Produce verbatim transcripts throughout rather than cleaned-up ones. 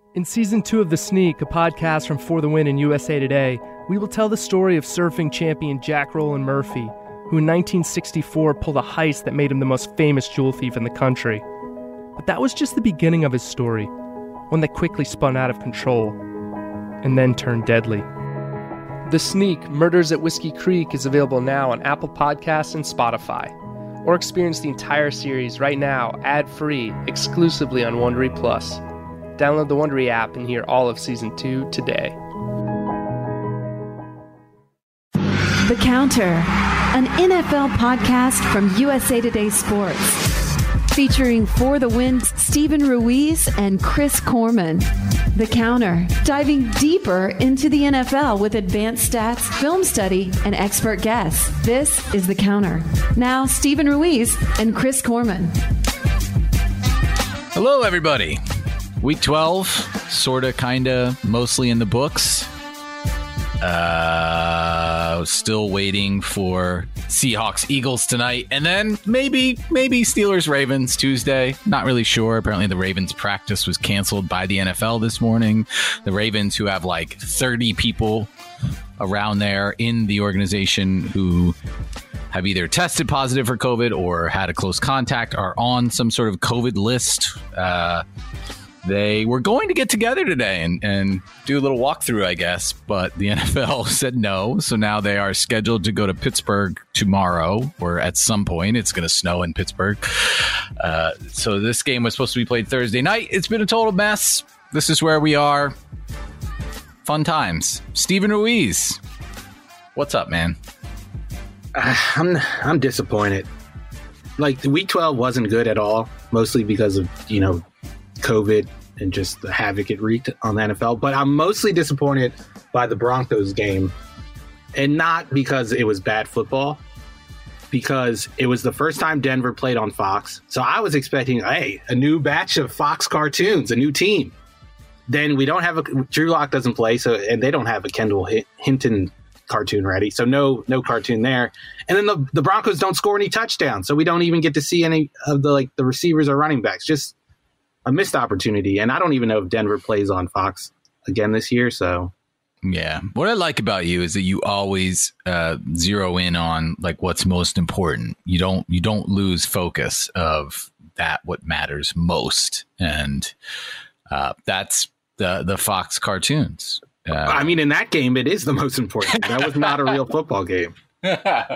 In Season two of The Sneak, a podcast from For the Win and U S A Today, we will tell the story of surfing champion Jack Rowland Murphy, who in nineteen sixty-four pulled a heist that made him the most famous jewel thief in the country. But that was just the beginning of his story, one that quickly spun out of control, and then turned deadly. The Sneak, Murders at Whiskey Creek is available now on Apple Podcasts and Spotify. Or experience the entire series right now, ad-free, exclusively on Wondery Plus. Download the Wondery app and hear all of Season two today. The Counter, an N F L podcast from U S A Today Sports. Featuring For the Win's Steven Ruiz and Chris Corman. The Counter, diving deeper into the N F L with advanced stats, film study, and expert guests. This is The Counter. Now, Steven Ruiz and Chris Corman. Hello, everybody. Week twelve, sorta, kinda, mostly in the books. Uh, still waiting for Seahawks Eagles tonight, and then maybe maybe Steelers Ravens Tuesday. Not really sure. Apparently, the Ravens practice was canceled by the N F L this morning. The Ravens, who have like thirty people around there in the organization who have either tested positive for COVID or had a close contact, are on some sort of COVID list. Uh, They were going to get together today and, and do a little walkthrough, I guess, but the N F L said no. So now they are scheduled to go to Pittsburgh tomorrow, or at some point. It's going to snow in Pittsburgh. Uh, so this game was supposed to be played Thursday night. It's been a total mess. This is where we are. Fun times. Steven Ruiz, what's up, man? Uh, I'm I'm disappointed. Like, the week twelve wasn't good at all, mostly because of, you know, COVID and just the havoc it wreaked on the N F L. But I'm mostly disappointed by the Broncos game, and not because it was bad football, because it was the first time Denver played on Fox. So I was expecting, hey, a new batch of Fox cartoons, a new team. Then we don't have a Drew Lock doesn't play, so and they don't have a Kendall Hinton cartoon ready, so no no cartoon there. And then the the Broncos don't score any touchdowns, so we don't even get to see any of the like the receivers or running backs. Just a missed opportunity. And I don't even know if Denver plays on Fox again this year. So, yeah, what I like about you is that you always uh, zero in on like what's most important. You don't you don't lose focus of that what matters most, and uh, that's the the Fox cartoons. Uh, I mean, in that game, it is the most important. That was not a real football game. uh,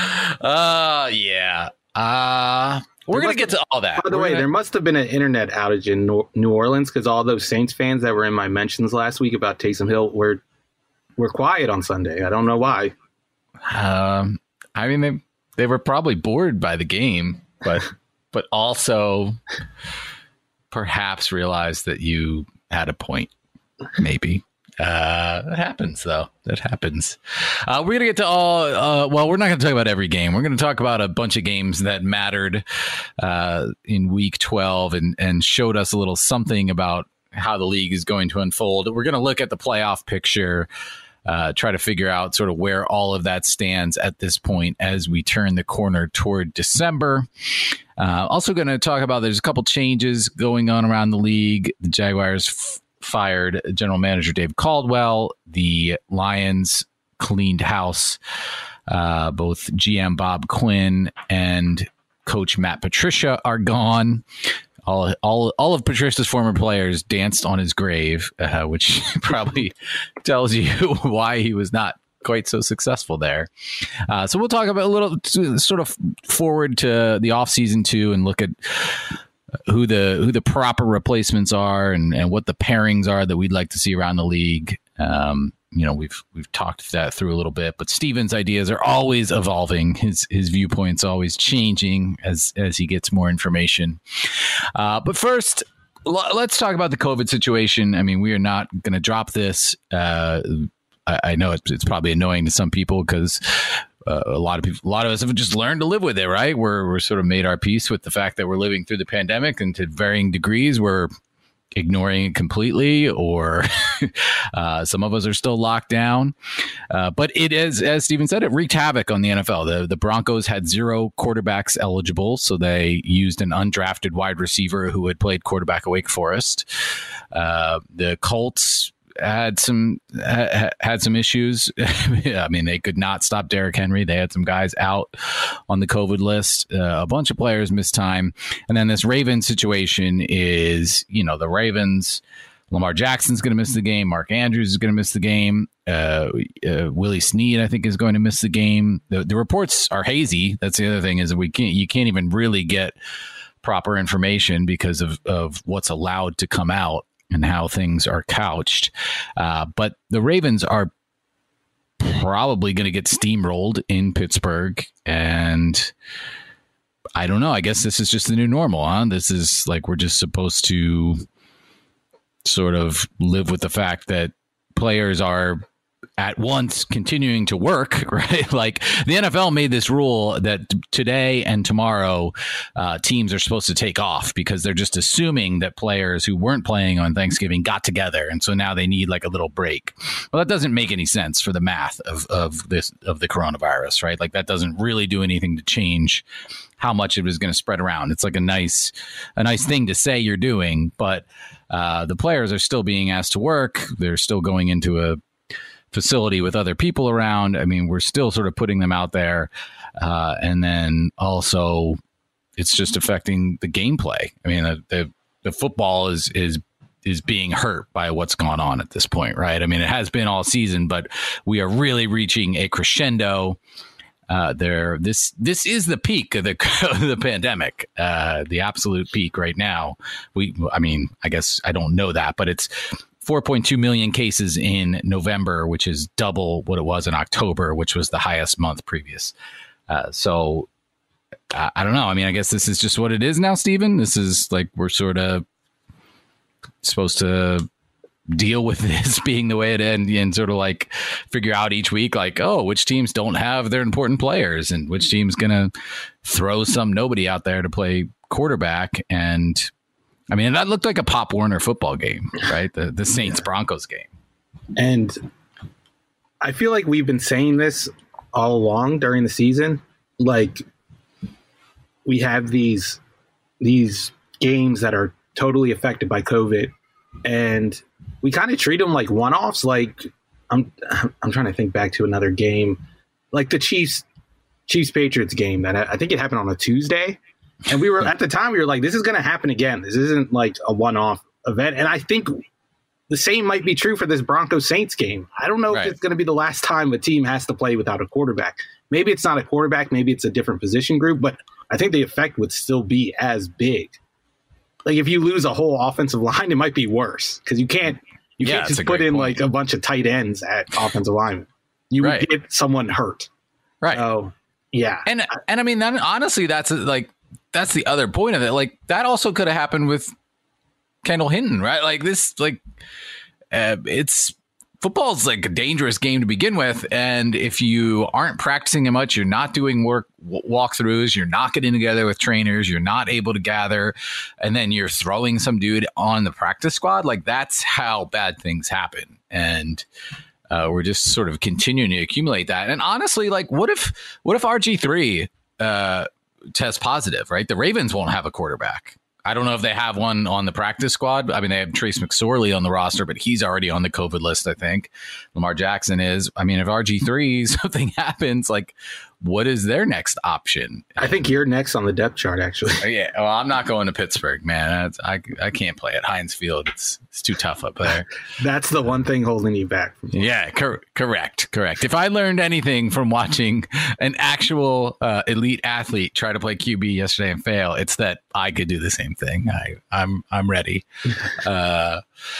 yeah. Uh We're going to get to all that. By the We're way, gonna... there must have been an internet outage in New Orleans because all those Saints fans that were in my mentions last week about Taysom Hill were were quiet on Sunday. I don't know why. Um, I mean, they they were probably bored by the game, but but also perhaps realized that you had a point, maybe. Uh, that happens, though. That happens. Uh, we're going to get to all, uh, well, we're not going to talk about every game. We're going to talk about a bunch of games that mattered uh, in week twelve and, and showed us a little something about how the league is going to unfold. We're going to look at the playoff picture, uh, try to figure out sort of where all of that stands at this point as we turn the corner toward December. Uh, also going to talk about there's a couple changes going on around the league. The Jaguars f- fired general manager Dave Caldwell. The Lions cleaned house. Uh, both G M Bob Quinn and coach Matt Patricia are gone. All all all of Patricia's former players danced on his grave, uh, which probably tells you why he was not quite so successful there. Uh, so we'll talk about a little sort of forward to the offseason too, and look at who the who the proper replacements are and, and what the pairings are that we'd like to see around the league. Um, you know, we've we've talked that through a little bit, but Steven's ideas are always evolving. His his viewpoint's always changing as as he gets more information. Uh, but first, l- let's talk about the COVID situation. I mean, we are not going to drop this. Uh, I, I know it's, it's probably annoying to some people because Uh, a lot of people, a lot of us have just learned to live with it, right? We're we're sort of made our peace with the fact that we're living through the pandemic, and to varying degrees, we're ignoring it completely, or uh, some of us are still locked down. Uh, but it is, as Steven said, it wreaked havoc on the N F L. The, the Broncos had zero quarterbacks eligible, so they used an undrafted wide receiver who had played quarterback at Wake Forest. Uh, the Colts had some ha, had some issues. I mean, they could not stop Derrick Henry. They had some guys out on the COVID list. Uh, a bunch of players missed time. And then this Ravens situation is, you know, the Ravens, Lamar Jackson's going to miss the game. Mark Andrews is going to miss the game. Uh, uh, Willie Snead, I think, is going to miss the game. The, the reports are hazy. That's the other thing, is that we can't, you can't even really get proper information because of, of what's allowed to come out and how things are couched. Uh, but the Ravens are probably going to get steamrolled in Pittsburgh. And I don't know. I guess this is just the new normal, huh? This is like, we're just supposed to sort of live with the fact that players are at once continuing to work, right? Like the N F L made this rule that t- today and tomorrow uh, teams are supposed to take off because they're just assuming that players who weren't playing on Thanksgiving got together. And so now they need like a little break. Well, that doesn't make any sense for the math of, of this, of the coronavirus, right? Like that doesn't really do anything to change how much it was going to spread around. It's like a nice, a nice thing to say you're doing, but uh, the players are still being asked to work. They're still going into a facility with other people around. I mean, we're still sort of putting them out there. Uh, and then also it's just affecting the gameplay. I mean, the, the, the football is, is, is being hurt by what's gone on at this point, right? I mean, it has been all season, but we are really reaching a crescendo. Uh, there, this, this is the peak of the, of the pandemic, uh, the absolute peak right now. We, I mean, I guess I don't know that, but it's four point two million cases in November, which is double what it was in October, which was the highest month previous. Uh, so I, I don't know. I mean, I guess this is just what it is now, Steven. This is like, we're sort of supposed to deal with this being the way it is, and, and sort of like figure out each week, like, oh, which teams don't have their important players and which team's going to throw some nobody out there to play quarterback. And I mean, that looked like a Pop Warner football game, right? The the Saints Broncos game. And I feel like we've been saying this all along during the season. Like, we have these these games that are totally affected by COVID, and we kind of treat them like one-offs. Like, I'm I'm trying to think back to another game, like the Chiefs Chiefs Patriots game that I, I think it happened on a Tuesday. And we were at the time, we were like, this is going to happen again. This isn't like a one-off event. And I think the same might be true for this Broncos Saints game. I don't know right. if it's going to be the last time a team has to play without a quarterback. Maybe it's not a quarterback. Maybe it's a different position group. But I think the effect would still be as big. Like if you lose a whole offensive line, it might be worse because you can't you yeah, can't just put in point. like a bunch of tight ends at offensive linemen. You right. would get someone hurt. Right. So, yeah. And, and I mean, that, honestly, that's like, that's the other point of it. Like that also could have happened with Kendall Hinton, right? Like this, like uh, it's football's like a dangerous game to begin with. And if you aren't practicing it much, you're not doing work w- walkthroughs, you're not getting together with trainers, you're not able to gather, and then you're throwing some dude on the practice squad. Like that's how bad things happen. And uh, we're just sort of continuing to accumulate that. And honestly, like what if, what if R G three, uh, test positive, right? The Ravens won't have a quarterback. I don't know if they have one on the practice squad. I mean, they have Trace McSorley on the roster, but he's already on the COVID list, I think. Lamar Jackson is. I mean, if R G three, something happens, like, what is their next option? I think you're next on the depth chart, actually. Yeah, well, I'm not going to Pittsburgh, man. That's, I I can't play at Heinz Field. It's it's too tough up there. That's the one thing holding you back. From yeah, cor- correct, correct. If I learned anything from watching an actual uh, elite athlete try to play Q B yesterday and fail, it's that I could do the same thing. I I'm I'm ready. Uh,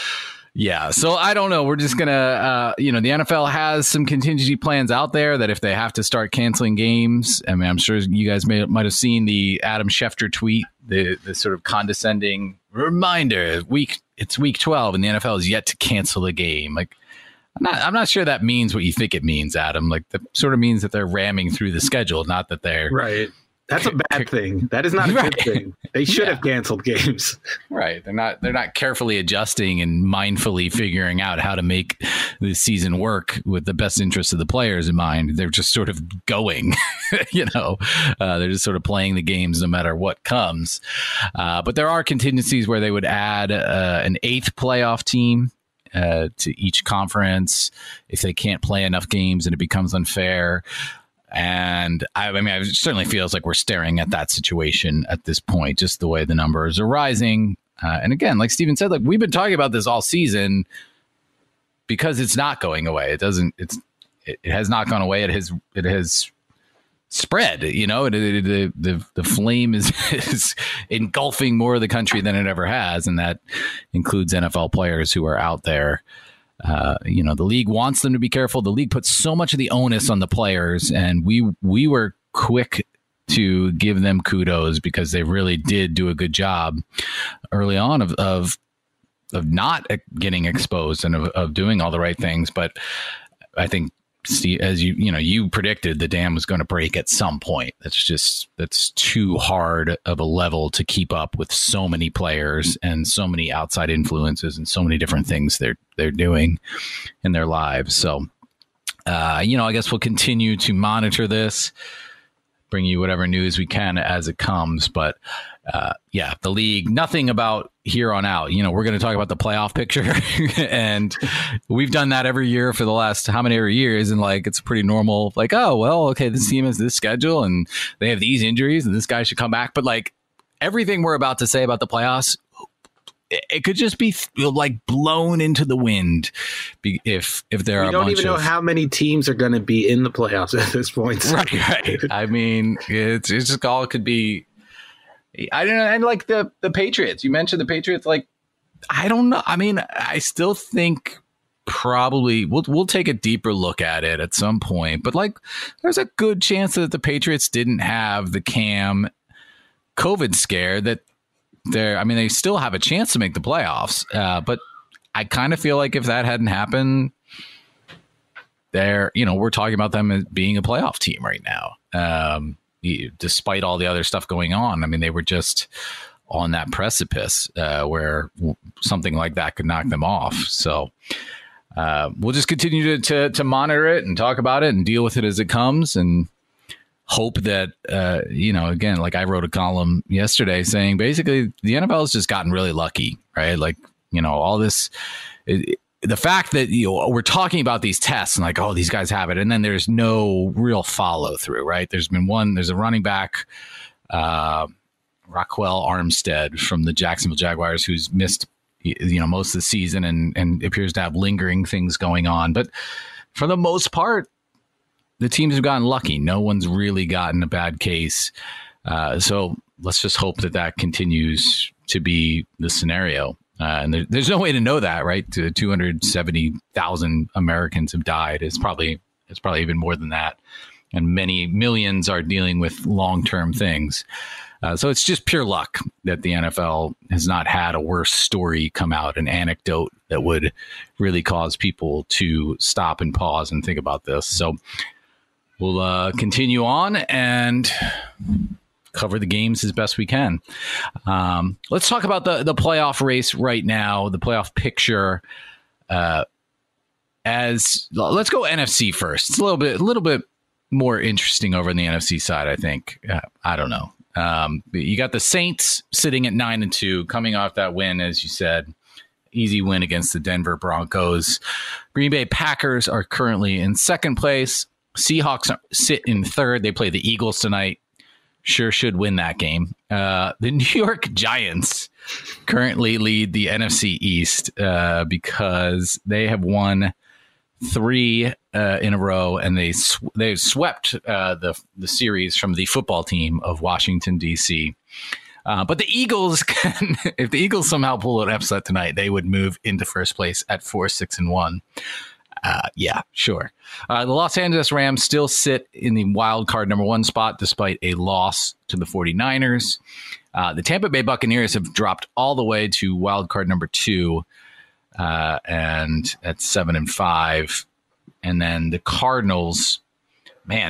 Yeah, so I don't know. We're just going to, uh, you know, the N F L has some contingency plans out there that if they have to start canceling games, I mean, I'm sure you guys may, might have seen the Adam Schefter tweet, the, the sort of condescending reminder, week it's week twelve and the N F L is yet to cancel a game. Like, I'm not, I'm not sure that means what you think it means, Adam. Like, that sort of means that they're ramming through the schedule, not that they're right. That's a bad thing. That is not a right. good thing. They should yeah. have canceled games. Right. They're not they're not carefully adjusting and mindfully figuring out how to make the season work with the best interest of the players in mind. They're just sort of going, you know, uh, they're just sort of playing the games no matter what comes. Uh, but there are contingencies where they would add uh, an eighth playoff team uh, to each conference if they can't play enough games and it becomes unfair. And I, I mean, it certainly feels like we're staring at that situation at this point, just the way the numbers are rising. Uh, and again, like Steven said, like we've been talking about this all season because it's not going away. It doesn't. It's it, it has not gone away. It has it has spread. You know, it, it, the the the flame is, is engulfing more of the country than it ever has, and that includes N F L players who are out there. Uh, you know, the league wants them to be careful. The league puts so much of the onus on the players, and we we were quick to give them kudos because they really did do a good job early on of of, of not getting exposed and of, of doing all the right things. But I think, Steve, as you you know, you predicted the dam was going to break at some point. That's just that's too hard of a level to keep up with so many players and so many outside influences and so many different things they're they're doing in their lives. So, uh, you know, I guess we'll continue to monitor this, bring you whatever news we can as it comes. But uh, yeah, the league, nothing about here on out. You know, we're going to talk about the playoff picture and we've done that every year for the last how many years. And like, it's pretty normal. Like, oh, well, okay, this team has this schedule and they have these injuries and this guy should come back. But like everything we're about to say about the playoffs, it could just be like blown into the wind if if there are. We don't a bunch even know of, how many teams are going to be in the playoffs at this point. Right, right. I mean, it's it's just all could be. I don't know. And like the the Patriots, you mentioned the Patriots. Like, I don't know. I mean, I still think probably we'll we'll take a deeper look at it at some point. But like, there's a good chance that the Patriots didn't have the Cam COVID scare that. They're, I mean, they still have a chance to make the playoffs, uh, but I kind of feel like if that hadn't happened, they're, you know, we're talking about them as being a playoff team right now, um, despite all the other stuff going on. I mean, they were just on that precipice uh, where something like that could knock them off. So uh, we'll just continue to, to to monitor it and talk about it and deal with it as it comes and hope that, uh, you know, again, like I wrote a column yesterday saying basically the N F L has just gotten really lucky, right? Like, you know, all this, it, the fact that, you know, we're talking about these tests and like, oh, these guys have it. And then there's no real follow through, right? There's been one, there's a running back, uh, Raquel Armstead from the Jacksonville Jaguars who's missed, you know, most of the season and, and appears to have lingering things going on. But for the most part, the teams have gotten lucky. No one's really gotten a bad case. Uh, so let's just hope that that continues to be the scenario. Uh, and there, there's no way to know that, right? two hundred seventy thousand Americans have died. It's probably it's probably even more than that. And many millions are dealing with long-term things. Uh, so it's just pure luck that the N F L has not had a worse story come out, an anecdote that would really cause people to stop and pause and think about this. So we'll uh, continue on and cover the games as best we can. Um, let's talk about the, the playoff race right now, the playoff picture. Uh, as let's go N F C first. It's a little bit, a little bit more interesting over on the N F C side, I think. Uh, I don't know. Um, you got the Saints sitting at nine and two, coming off that win, as you said. Easy win against the Denver Broncos. Green Bay Packers are currently in second place. Seahawks sit in third. They play the Eagles tonight. Sure should win that game. Uh, the New York Giants currently lead the N F C East uh, because they have won three uh, in a row, and they sw- they've swept uh, the the series from the football team of Washington, D C. Uh, but the Eagles can, if the Eagles somehow pull an upset tonight, they would move into first place at four, six, and one. Uh, yeah, sure. Uh, the Los Angeles Rams still sit in the wild card number one spot despite a loss to the 49ers. Uh, the Tampa Bay Buccaneers have dropped all the way to wild card number two, uh, and at seven and five. And then the Cardinals, man, that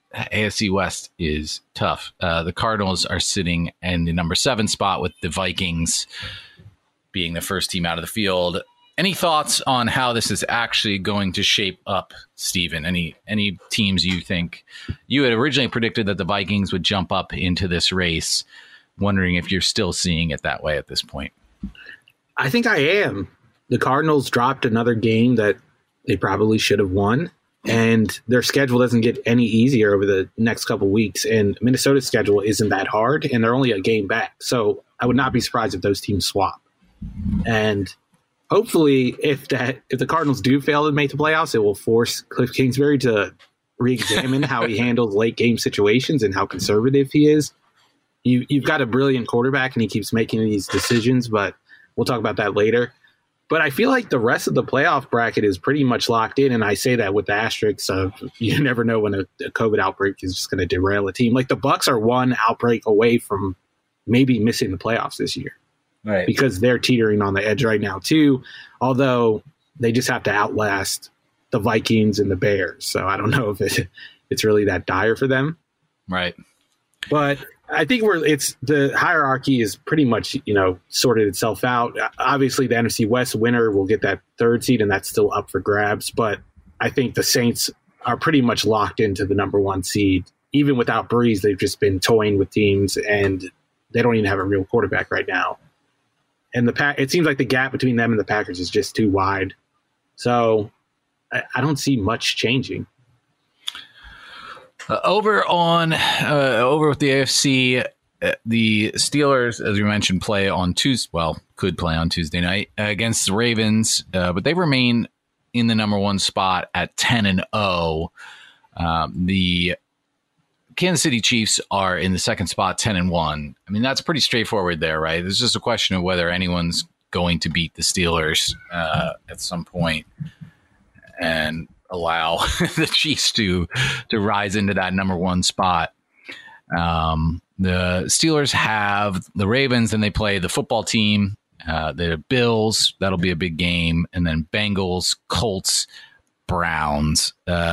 A F C West is tough. Uh, the Cardinals are sitting in the number seven spot with the Vikings being the first team out of the field. Any thoughts on how this is actually going to shape up, Steven? Any any teams you think you had originally predicted that the Vikings would jump up into this race? Wondering if you're still seeing it that way at this point. I think I am. The Cardinals dropped another game that they probably should have won, and their schedule doesn't get any easier over the next couple weeks. And Minnesota's schedule isn't that hard, and they're only a game back. So I would not be surprised if those teams swap. And hopefully, if that if the Cardinals do fail to make the playoffs, it will force Cliff Kingsbury to re-examine how he handles late game situations and how conservative he is. You, you've got a brilliant quarterback, and he keeps making these decisions, but we'll talk about that later. But I feel like the rest of the playoff bracket is pretty much locked in, and I say that with the asterisks of you never know when a, a COVID outbreak is just going to derail a team. Like the Bucs are one outbreak away from maybe missing the playoffs this year, right? Because they're teetering on the edge right now too. Although they just have to outlast the Vikings and the Bears, so I don't know if it, it's really that dire for them, right? But I think we're it's the hierarchy is pretty much, you know, sorted itself out. Obviously, the N F C West winner will get that third seed, and that's still up for grabs. But I think the Saints are pretty much locked into the number one seed. Even without Breeze, they've just been toying with teams, and they don't even have a real quarterback right now. And the pack, it seems like the gap between them and the Packers is just too wide. So I, I don't see much changing. Uh, over on uh, over with the A F C, uh, the Steelers, as we mentioned, play on Tuesday. Well, could play on Tuesday night uh, against the Ravens, uh, but they remain in the number one spot at ten and zero. Um, the Kansas City Chiefs are in the second spot, ten and one. I mean, that's pretty straightforward there, right? It's just a question of whether anyone's going to beat the Steelers uh, at some point, and allow the Chiefs to to rise into that number one spot. Um, the Steelers have the Ravens, and they play the football team, uh, the Bills. That'll be a big game, and then Bengals, Colts, Browns.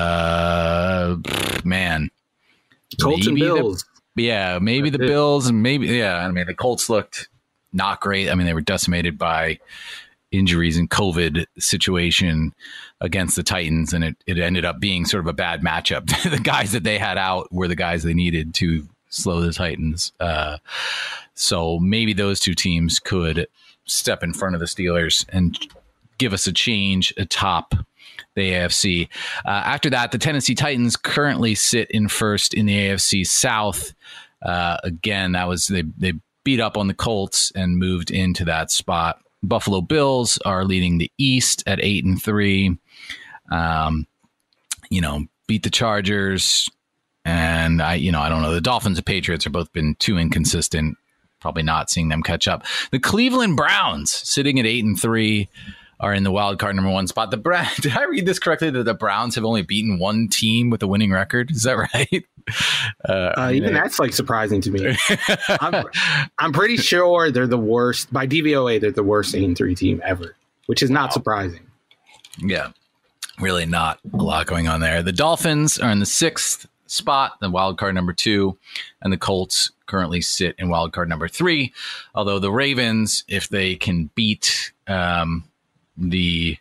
Uh, man, Colts and Bills. The, yeah, maybe That's the it. Bills, and maybe yeah. I mean, the Colts looked not great. I mean, they were decimated by injuries and COVID situation against the Titans, and it, it ended up being sort of a bad matchup. The guys that they had out were the guys they needed to slow the Titans. Uh, so maybe those two teams could step in front of the Steelers and give us a change atop the A F C. Uh, after that, the Tennessee Titans currently sit in first in the A F C South. Uh, again, that was they they beat up on the Colts and moved into that spot. Buffalo Bills are leading the East at eight and three. Um, you know, beat the Chargers, and I, you know, I don't know. The Dolphins and Patriots have both been too inconsistent. Probably not seeing them catch up. The Cleveland Browns, sitting at eight and three, are in the wild card number one spot. The Bra- Did I read this correctly? That the Browns have only beaten one team with a winning record? Is that right? Uh, uh, even they, that's like surprising to me. I'm, I'm pretty sure they're the worst by D V O A. They're the worst eight and three team ever, which is not wow. surprising. Yeah, really not a lot going on there. The Dolphins are in the sixth spot, the wild card number two, and the Colts currently sit in wild card number three. Although the Ravens, if they can beat um, the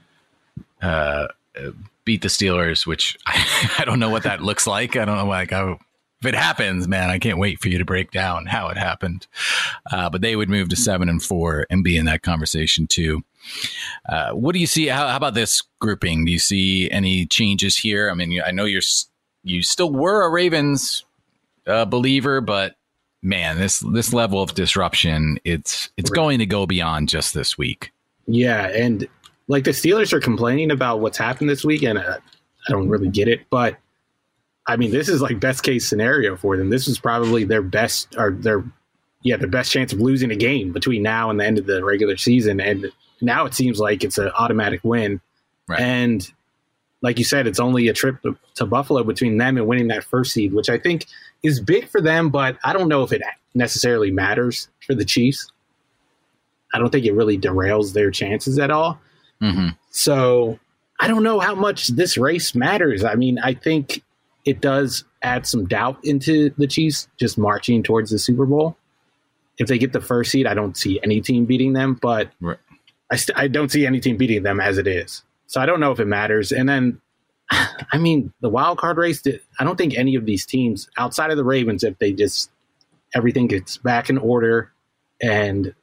uh, beat the Steelers, which I, I don't know what that looks like. I don't know, like, I, if it happens, man, I can't wait for you to break down how it happened. Uh, but they would move to seven and four and be in that conversation too. Uh, what do you see? How, how about this grouping? Do you see any changes here? I mean, I know you're you still were a Ravens uh, believer, but man, this this level of disruption, it's it's right. going to go beyond just this week. Yeah, and like the Steelers are complaining about what's happened this week, and uh, I don't really get it. But I mean, this is like best case scenario for them. This is probably their best, or their yeah, their best chance of losing a game between now and the end of the regular season. And now it seems like it's an automatic win. Right. And like you said, it's only a trip to, to Buffalo between them and winning that first seed, which I think is big for them. But I don't know if it necessarily matters for the Chiefs. I don't think it really derails their chances at all. Mm-hmm. So I don't know how much this race matters. I mean, I think it does add some doubt into the Chiefs just marching towards the Super Bowl. If they get the first seed, I don't see any team beating them, but right. I, st- I don't see any team beating them as it is. So I don't know if it matters. And then, I mean, the wild card race, I don't think any of these teams outside of the Ravens, if they just, everything gets back in order and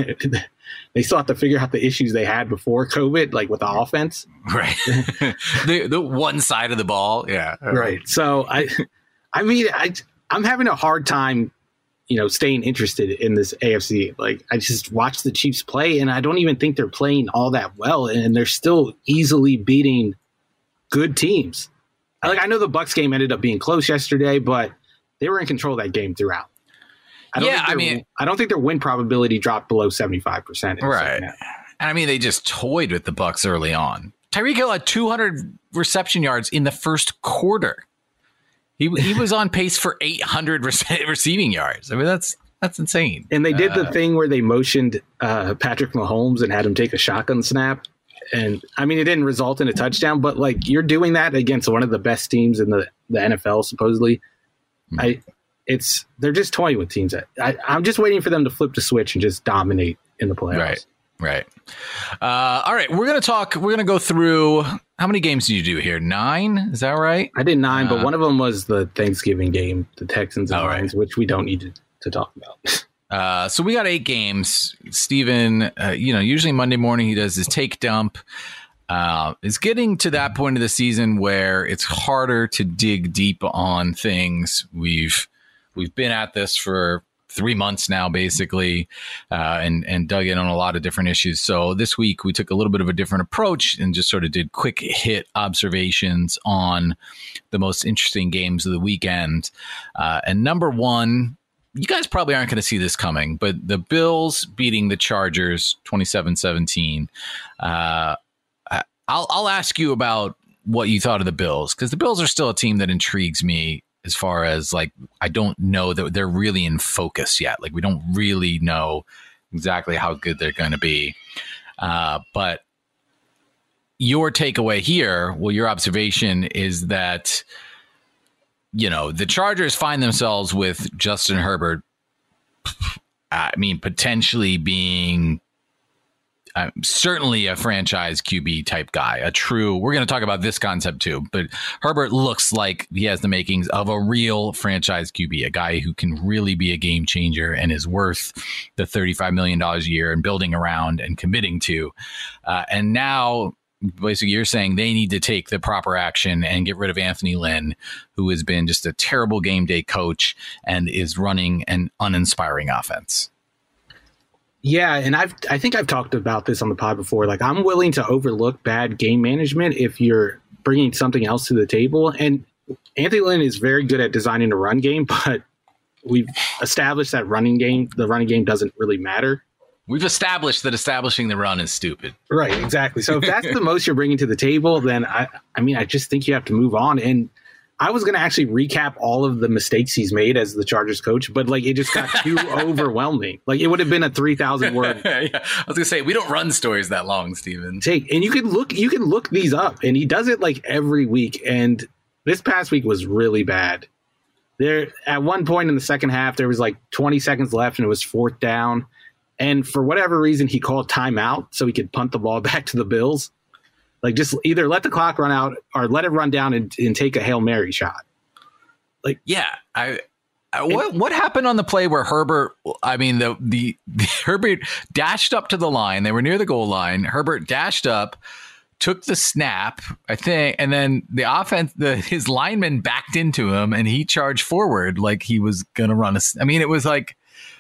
they still have to figure out the issues they had before COVID, like with the offense. Right. the the one side of the ball. Yeah. Right. So I, I mean, I, I'm having a hard time, you know, staying interested in this A F C. Like, I just watch the Chiefs play and I don't even think they're playing all that well. And they're still easily beating good teams. Like, I know the Bucs game ended up being close yesterday, but they were in control of that game throughout. I don't yeah, think I mean, I don't think their win probability dropped below seventy-five percent. Right. And I mean, they just toyed with the Bucs early on. Tyreek Hill had two hundred reception yards in the first quarter. He he was on pace for eight hundred rece- receiving yards. I mean, that's that's insane. And they did uh, the thing where they motioned uh, Patrick Mahomes and had him take a shotgun snap. And I mean, it didn't result in a touchdown, but like, you're doing that against one of the best teams in the, the N F L, supposedly. Mm-hmm. I it's they're just toying with teams. I, I'm just waiting for them to flip the switch and just dominate in the playoffs. Right. Right. Uh, all right. We're going to talk. We're going to go through. How many games did you do here? Nine? Is that right? I did nine, uh, but one of them was the Thanksgiving game, the Texans and Lions, right. which we don't need to, to talk about. Uh, so we got eight games. Steven, uh, you know, usually Monday morning he does his take dump. Uh, it's getting to that point of the season where it's harder to dig deep on things. We've we've been at this for three months now, basically, uh, and and dug in on a lot of different issues. So this week we took a little bit of a different approach and just sort of did quick hit observations on the most interesting games of the weekend. Uh, and number one, you guys probably aren't going to see this coming, but the Bills beating the Chargers twenty-seven seventeen. Uh, I'll I'll ask you about what you thought of the Bills, because the Bills are still a team that intrigues me. As far as like, I don't know that they're really in focus yet. Like, we don't really know exactly how good they're going to be. Uh, but your takeaway here, well, your observation is that, you know, the Chargers find themselves with Justin Herbert, I mean, potentially being uh, certainly a franchise Q B type guy, a true, we're going to talk about this concept too, but Herbert looks like he has the makings of a real franchise Q B, a guy who can really be a game changer and is worth the thirty-five million dollars a year and building around and committing to. Uh, and now basically you're saying they need to take the proper action and get rid of Anthony Lynn, who has been just a terrible game day coach and is running an uninspiring offense. Yeah, and I've I think I've talked about this on the pod before. Like, I'm willing to overlook bad game management if you're bringing something else to the table. And Anthony Lynn is very good at designing a run game, but we've established that running game, the running game doesn't really matter. We've established that establishing the run is stupid. Right, exactly. So if that's the most you're bringing to the table, then I, I mean, I just think you have to move on. And I was going to actually recap all of the mistakes he's made as the Chargers coach, but like, it just got too overwhelming. Like, it would have been a three thousand word. Yeah, I was going to say, we don't run stories that long, Steven. Take, and you can look, you can look these up, and he does it like every week. And this past week was really bad. There, at one point in the second half, there was like twenty seconds left and it was fourth down. And for whatever reason, he called timeout so he could punt the ball back to the Bills. Like, just either let the clock run out or let it run down and, and take a Hail Mary shot. Like, yeah, I, I what what happened on the play where Herbert? I mean, the, the the Herbert dashed up to the line. They were near the goal line. Herbert dashed up, took the snap, I think, and then the offense, the his lineman backed into him, and he charged forward like he was gonna run a. I mean, it was like.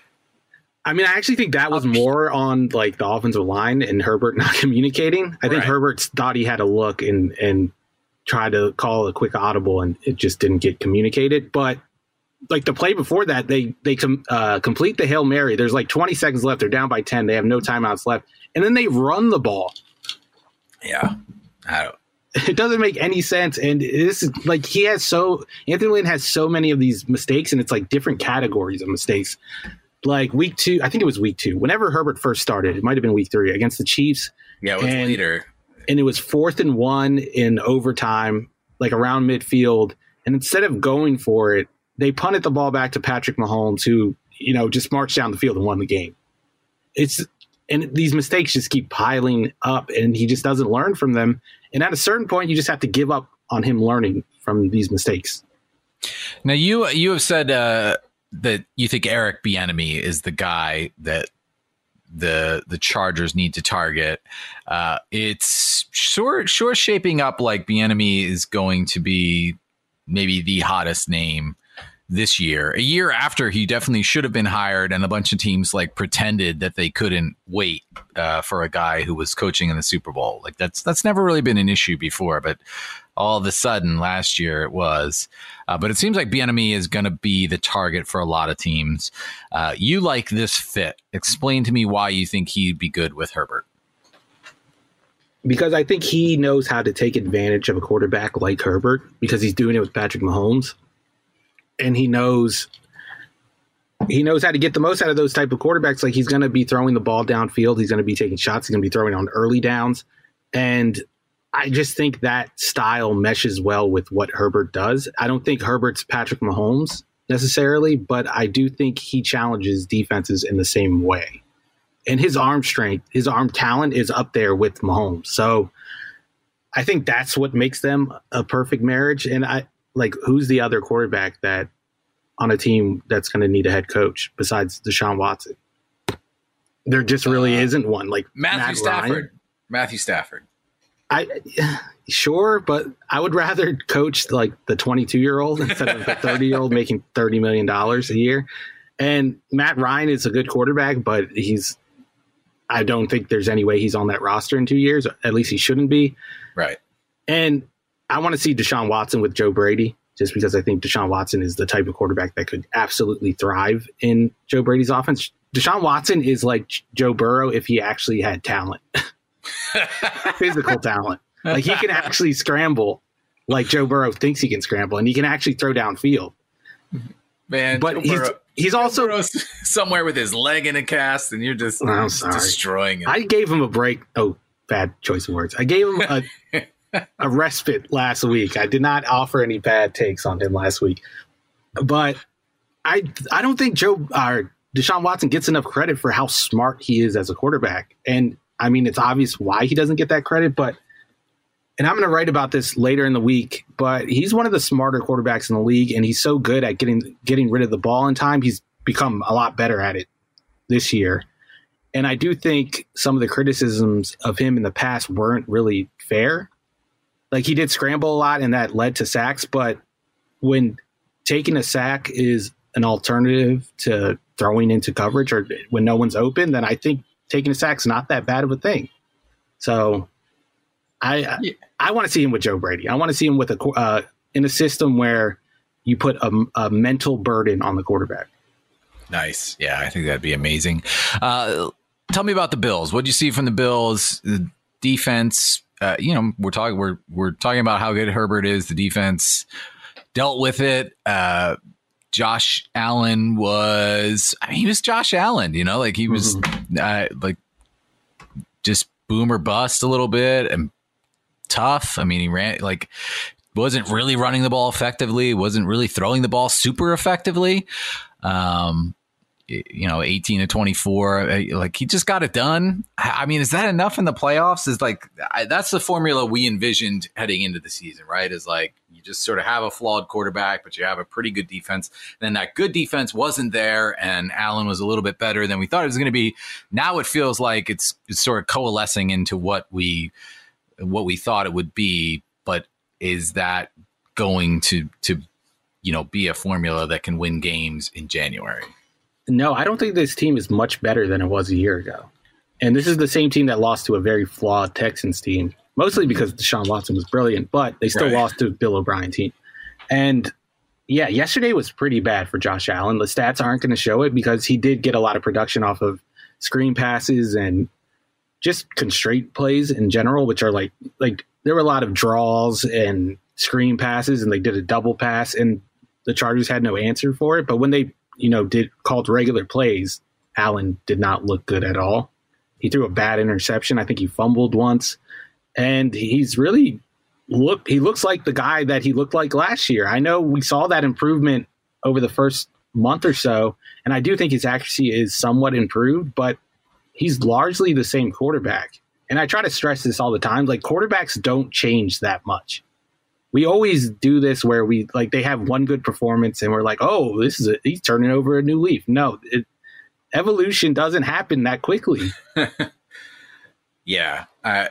I mean, I actually think that was more on like the offensive line and Herbert not communicating. I think right. Herbert thought he had a look and and tried to call a quick audible, and it just didn't get communicated. But like the play before that, they they com- uh, complete the Hail Mary. There's like twenty seconds left. They're down by ten. They have no timeouts left, and then they run the ball. Yeah, I don't. It doesn't make any sense. And this is like, he has so Anthony Lynn has so many of these mistakes, and it's like different categories of mistakes. Like week two, I think it was week two. Whenever Herbert first started, it might have been week three against the Chiefs. Yeah, it was and, later. And it was fourth and one in overtime, like around midfield. And instead of going for it, they punted the ball back to Patrick Mahomes, who, you know, just marched down the field and won the game. It's and these mistakes just keep piling up, and he just doesn't learn from them. And at a certain point, you just have to give up on him learning from these mistakes. Now, you you have said uh, that you think Eric Bieniemy is the guy that the the Chargers need to target. Uh, it's sure sure shaping up like Bieniemy is going to be maybe the hottest name this year, a year after he definitely should have been hired, and a bunch of teams like pretended that they couldn't wait uh, for a guy who was coaching in the Super Bowl. Like that's that's never really been an issue before, but all of a sudden last year it was. Uh, but it seems like Bieniemy is going to be the target for a lot of teams. Uh, you like this fit? Explain to me why you think he'd be good with Herbert. Because I think he knows how to take advantage of a quarterback like Herbert, because he's doing it with Patrick Mahomes. And he knows he knows how to get the most out of those type of quarterbacks. Like, he's going to be throwing the ball downfield. He's going to be taking shots. He's going to be throwing on early downs. And I just think that style meshes well with what Herbert does. I don't think Herbert's Patrick Mahomes necessarily, but I do think he challenges defenses in the same way. And his arm strength, his arm talent is up there with Mahomes. So I think that's what makes them a perfect marriage. And I, like, who's the other quarterback that on a team that's going to need a head coach besides Deshaun Watson? There just really uh, isn't one. Like Matthew Matt Stafford. Ryan. Matthew Stafford. I sure, but I would rather coach like the twenty-two year old instead of the thirty year old making thirty million dollars a year. And Matt Ryan is a good quarterback, but he's, I don't think there's any way he's on that roster in two years. At least he shouldn't be. Right. And I want to see Deshaun Watson with Joe Brady, just because I think Deshaun Watson is the type of quarterback that could absolutely thrive in Joe Brady's offense. Deshaun Watson is like Joe Burrow if he actually had talent, physical talent. Like, he can actually scramble like Joe Burrow thinks he can scramble, and he can actually throw downfield. Man, but Joe he's Burrow, he's Joe also Burrow's somewhere with his leg in a cast, and you're just, I'm just sorry. destroying it. I gave him a break. Oh, bad choice of words. I gave him a a respite last week. I did not offer any bad takes on him last week, but I I don't think Joe or Deshaun Watson gets enough credit for how smart he is as a quarterback. And I mean, it's obvious why he doesn't get that credit, but, and I'm going to write about this later in the week, but he's one of the smarter quarterbacks in the league, and he's so good at getting getting rid of the ball in time. He's become a lot better at it this year. And I do think some of the criticisms of him in the past weren't really fair. Like, he did scramble a lot, and that led to sacks. But when taking a sack is an alternative to throwing into coverage, or when no one's open, then I think taking a sack's not that bad of a thing. So I yeah. I, I want to see him with Joe Brady. I want to see him with a uh, in a system where you put a, a mental burden on the quarterback. Nice. Yeah, I think that'd be amazing. Uh, tell me about the Bills. What do you see from the Bills? The defense. Uh, you know, we're talking we're we're talking about how good Herbert is. The defense dealt with it. Uh, Josh Allen was, I mean, he was Josh Allen. You know, like he was mm-hmm. uh, like just boom or bust a little bit and tough. I mean, he ran like wasn't really running the ball effectively. Wasn't really throwing the ball super effectively. Um, you know, eighteen to twenty-four, like he just got it done. I mean, is that enough in the playoffs? Is like, I, that's the formula we envisioned heading into the season, right? Is like, you just sort of have a flawed quarterback, but you have a pretty good defense. Then that good defense wasn't there, and Allen was a little bit better than we thought it was going to be. Now it feels like it's, it's sort of coalescing into what we, what we thought it would be. But is that going to, to, you know, be a formula that can win games in January? No, I don't think this team is much better than it was a year ago. And this is the same team that lost to a very flawed Texans team, mostly because Deshaun Watson was brilliant, but they still right. lost to a Bill O'Brien team. And yeah, yesterday was pretty bad for Josh Allen. The stats aren't going to show it because he did get a lot of production off of screen passes and just constraint plays in general, which are like, like there were a lot of draws and screen passes, and they did a double pass, and the Chargers had no answer for it. But when they you know, did called regular plays, Allen did not look good at all. He threw a bad interception. I think he fumbled once. And he's really look he looks like the guy that he looked like last year. I know we saw that improvement over the first month or so, and I do think his accuracy is somewhat improved, but he's largely the same quarterback. And I try to stress this all the time, like quarterbacks don't change that much. We always do this where we like they have one good performance and we're like, oh, this is a, he's turning over a new leaf. No, it, evolution doesn't happen that quickly. yeah. I,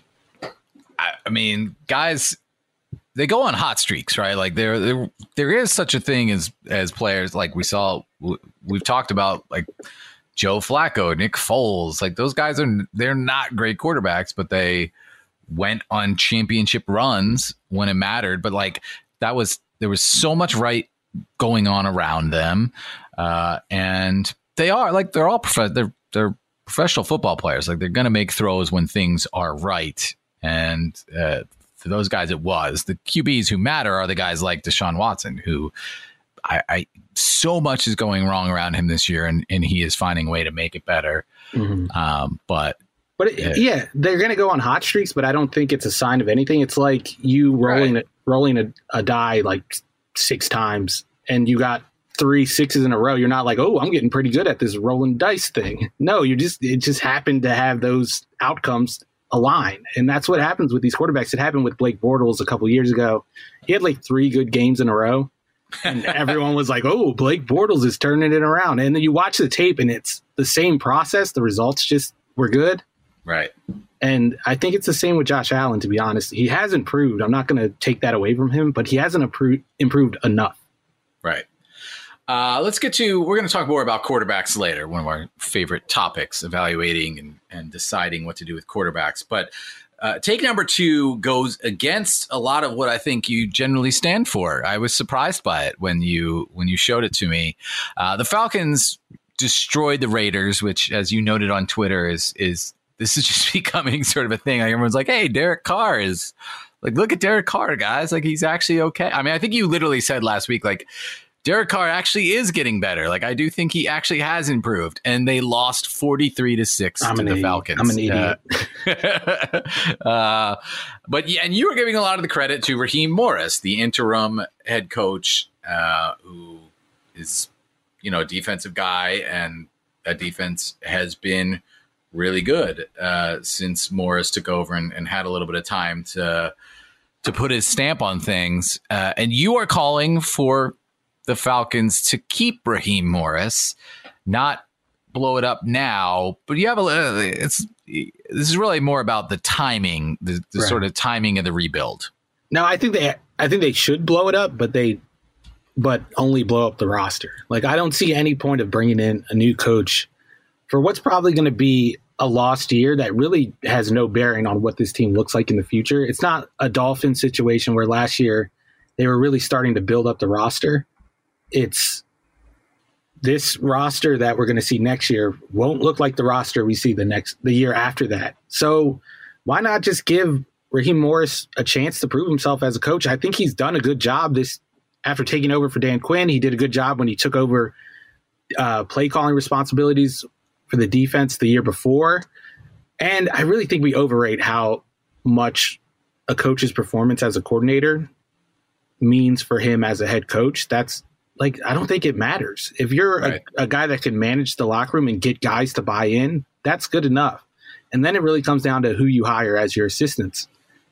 I, I mean, guys, they go on hot streaks, right? Like there, there, there is such a thing as, as players. Like we saw, we've talked about like Joe Flacco, Nick Foles, like those guys are, they're not great quarterbacks, but they went on championship runs when it mattered. But like that was, there was so much right going on around them. Uh, and they are like, they're all prof- they're, they're professional football players. Like they're going to make throws when things are right. And, uh, for those guys, it was. The Q Bs who matter are the guys like Deshaun Watson, who I, I so much is going wrong around him this year, and, and he is finding a way to make it better. Mm-hmm. Um, but But it, yeah. yeah, they're going to go on hot streaks, but I don't think it's a sign of anything. It's like you rolling right. a, rolling a, a die like six times, and you got three sixes in a row. You're not like, oh, I'm getting pretty good at this rolling dice thing. No, you just it just happened to have those outcomes align, and that's what happens with these quarterbacks. It happened with Blake Bortles a couple years ago. He had like three good games in a row, and everyone was like, oh, Blake Bortles is turning it around. And then you watch the tape, and it's the same process. The results just were good. Right. And I think it's the same with Josh Allen, to be honest. He has improved. I'm not going to take that away from him, but he hasn't improved, improved enough. Right. Uh, let's get to, we're going to talk more about quarterbacks later, one of our favorite topics, evaluating and, and deciding what to do with quarterbacks. But uh, take number two goes against a lot of what I think you generally stand for. I was surprised by it when you when you showed it to me. Uh, the Falcons destroyed the Raiders, which, as you noted on Twitter, is is this is just becoming sort of a thing. Like everyone's like, hey, Derek Carr is like, look at Derek Carr, guys. Like he's actually okay. I mean, I think you literally said last week, like, Derek Carr actually is getting better. Like I do think he actually has improved, and they lost forty-three to six I'm to the idiot. Falcons. I'm an idiot. Uh, uh, but yeah, and you were giving a lot of the credit to Raheem Morris, the interim head coach, uh, who is, you know, a defensive guy, and that defense has been really good uh, since Morris took over and, and had a little bit of time to to put his stamp on things. Uh, and you are calling for the Falcons to keep Raheem Morris, not blow it up now, but you have a, it's, this is really more about the timing, the, the right. sort of timing of the rebuild. No, I think they, I think they should blow it up, but they, but only blow up the roster. Like, I don't see any point of bringing in a new coach for what's probably going to be a lost year that really has no bearing on what this team looks like in the future. It's not a Dolphins situation where last year they were really starting to build up the roster. It's this roster that we're going to see next year won't look like the roster we see the next the year after that. So why not just give Raheem Morris a chance to prove himself as a coach? I think he's done a good job this after taking over for Dan Quinn. He did a good job when he took over uh, play calling responsibilities for the defense the year before. And I really think we overrate how much a coach's performance as a coordinator means for him as a head coach. That's like, I don't think it matters. If you're right. a, a guy that can manage the locker room and get guys to buy in, that's good enough. And then it really comes down to who you hire as your assistants.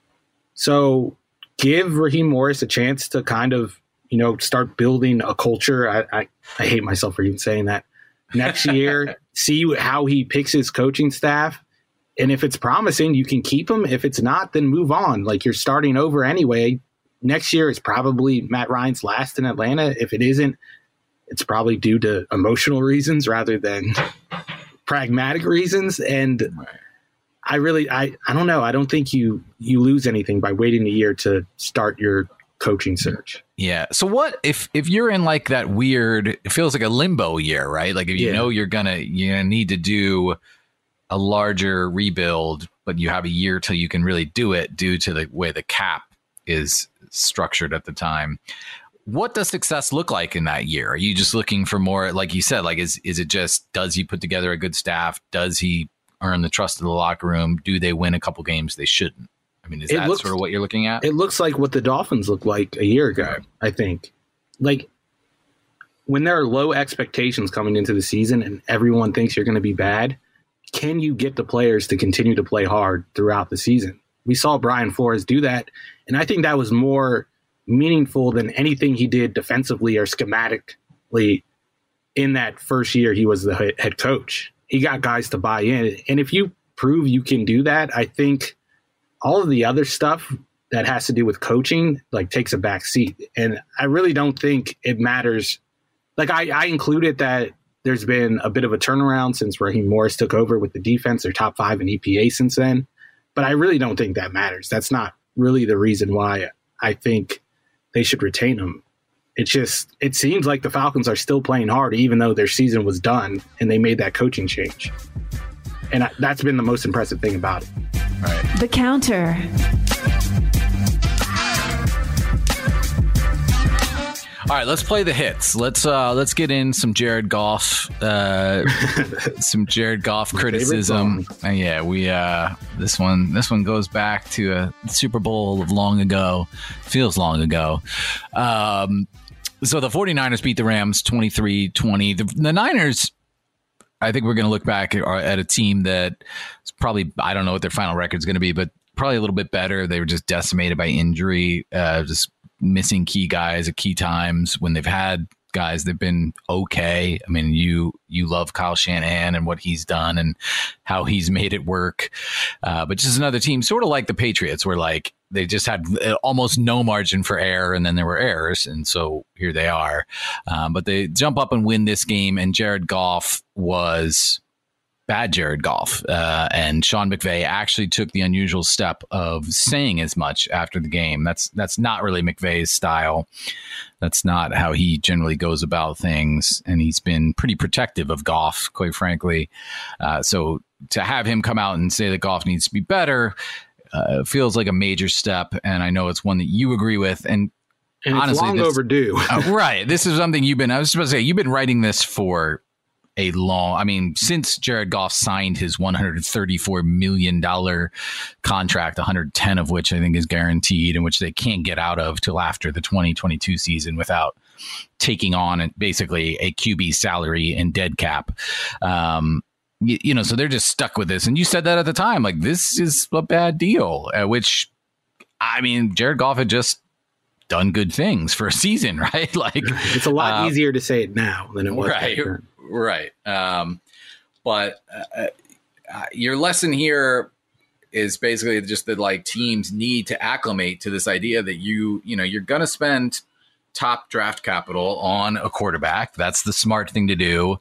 So give Raheem Morris a chance to kind of, you know, start building a culture. I, I, I hate myself for even saying that. Next year, see how he picks his coaching staff. And if it's promising, you can keep him. If it's not, then move on. Like, you're starting over anyway. Next year is probably Matt Ryan's last in Atlanta. If it isn't, it's probably due to emotional reasons rather than pragmatic reasons. And I really, I, I don't know. I don't think you, you lose anything by waiting a year to start your coaching search. Yeah. So what if, if you're in like that weird, it feels like a limbo year, right? Like if you yeah. know you're going to, you're going to need to do a larger rebuild, but you have a year till you can really do it due to the way the cap is structured at the time. What does success look like in that year? Are you just looking for more, like you said, like, is, is it just, does he put together a good staff? Does he earn the trust of the locker room? Do they win a couple games they shouldn't? I mean, is It that looks- sort of what you're looking at? It looks like what the Dolphins looked like a year ago, I think. Like, when there are low expectations coming into the season and everyone thinks you're going to be bad, can you get the players to continue to play hard throughout the season? We saw Brian Flores do that, and I think that was more meaningful than anything he did defensively or schematically in that first year he was the head coach. He got guys to buy in, and if you prove you can do that, I think all of the other stuff that has to do with coaching like takes a back seat. And I really don't think it matters. Like I, I included that there's been a bit of a turnaround since Raheem Morris took over with the defense. They're top five in E P A since then. But I really don't think that matters. That's not really the reason why I think they should retain him. It's just, it seems like the Falcons are still playing hard, even though their season was done and they made that coaching change. And I, that's been the most impressive thing about it. Right. The Counter. All right, let's play the hits. Let's uh, let's get in some Jared Goff, uh, some Jared Goff criticism. Uh, yeah, we uh, this one this one goes back to a Super Bowl of long ago. Feels long ago. Um, so the 49ers beat the Rams twenty-three twenty. The, the Niners, I think we're going to look back at, at a team that is probably, I don't know what their final record is going to be, but probably a little bit better. They were just decimated by injury, uh, just missing key guys at key times. When they've had guys, they've been okay. I mean, you you love Kyle Shanahan and what he's done and how he's made it work. Uh, but just another team, sort of like the Patriots, where like they just had almost no margin for error, and then there were errors, and so here they are. Um, but they jump up and win this game, and Jared Goff was bad Jared Goff. Uh, and Sean McVay actually took the unusual step of saying as much after the game. That's that's not really McVay's style. That's not how he generally goes about things. And he's been pretty protective of Goff, quite frankly. Uh, so to have him come out and say that Goff needs to be better uh, feels like a major step. And I know it's one that you agree with. And, and honestly, it's long this, overdue. uh, right. This is something you've been, I was supposed to say, you've been writing this for a long, I mean, since Jared Goff signed his one hundred thirty-four million dollars contract, one hundred ten of which I think is guaranteed, and which they can't get out of till after the twenty twenty-two season without taking on basically a Q B salary and dead cap. Um, you, you know, so they're just stuck with this. And you said that at the time, like, this is a bad deal, uh, which, I mean, Jared Goff had just done good things for a season, right? Like, it's a lot uh, easier to say it now than it was right. back then. Right. Um, but uh, uh, your lesson here is basically just that like teams need to acclimate to this idea that you, you know, you're going to spend top draft capital on a quarterback. That's the smart thing to do.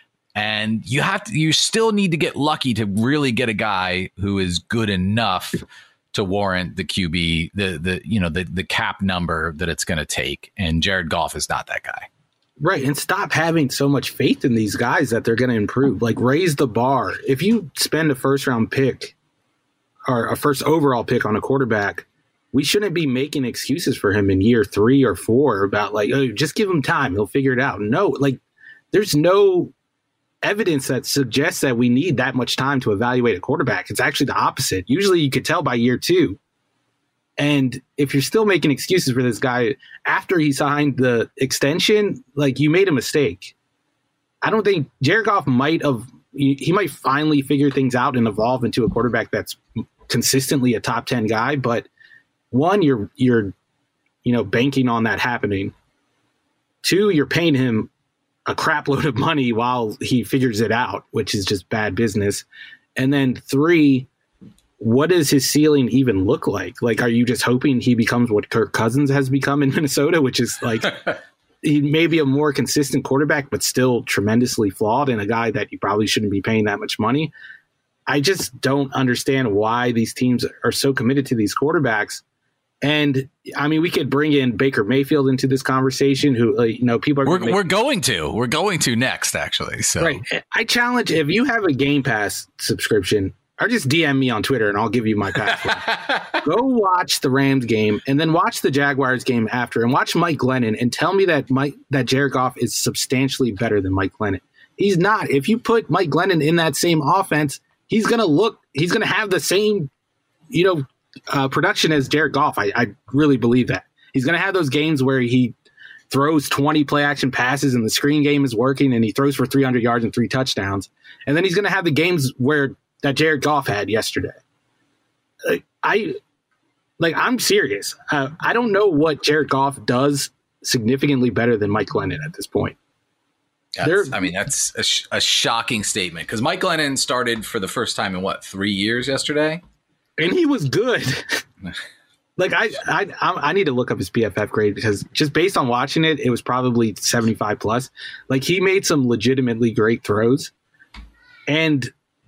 And you have to, you still need to get lucky to really get a guy who is good enough to warrant the Q B, the, the, you know, the, the cap number that it's going to take. And Jared Goff is not that guy. Right. And stop having so much faith in these guys that they're going to improve. Like, raise the bar. If you spend a first round pick or a first overall pick on a quarterback, we shouldn't be making excuses for him in year three or four about like, oh, just give him time. He'll figure it out. No, like, there's no evidence that suggests that we need that much time to evaluate a quarterback. It's actually the opposite. Usually you could tell by year two. And if you're still making excuses for this guy after he signed the extension, like, you made a mistake. I don't think Jared Goff might have, he might finally figure things out and evolve into a quarterback that's consistently a top ten guy. But one, you're, you're, you know, banking on that happening. Two, you're paying him a crap load of money while he figures it out, which is just bad business. And then three, what does his ceiling even look like? Like, are you just hoping he becomes what Kirk Cousins has become in Minnesota, which is like he may be a more consistent quarterback, but still tremendously flawed, and a guy that you probably shouldn't be paying that much money? I just don't understand why these teams are so committed to these quarterbacks. And I mean, we could bring in Baker Mayfield into this conversation, who, uh, you know, people are we're, make- we're going to we're going to next, actually. So, right. I challenge, if you have a Game Pass subscription, or just D M me on Twitter and I'll give you my password. Go watch the Rams game and then watch the Jaguars game after, and watch Mike Glennon and tell me that Mike that Jared Goff is substantially better than Mike Glennon. He's not. If you put Mike Glennon in that same offense, he's gonna look he's gonna have the same, you know, uh, production as Jared Goff. I, I really believe that. He's going to have those games where he throws twenty play action passes and the screen game is working and he throws for three hundred yards and three touchdowns. And then he's going to have the games where that Jared Goff had yesterday. Uh, I like, I'm serious. Uh, I don't know what Jared Goff does significantly better than Mike Glennon at this point. That's, I mean, that's a, sh- a shocking statement because Mike Glennon started for the first time in what, three years yesterday? And he was good. Like I, I, I need to look up his P F F grade because just based on watching it, it was probably seventy-five plus. Like he made some legitimately great throws, and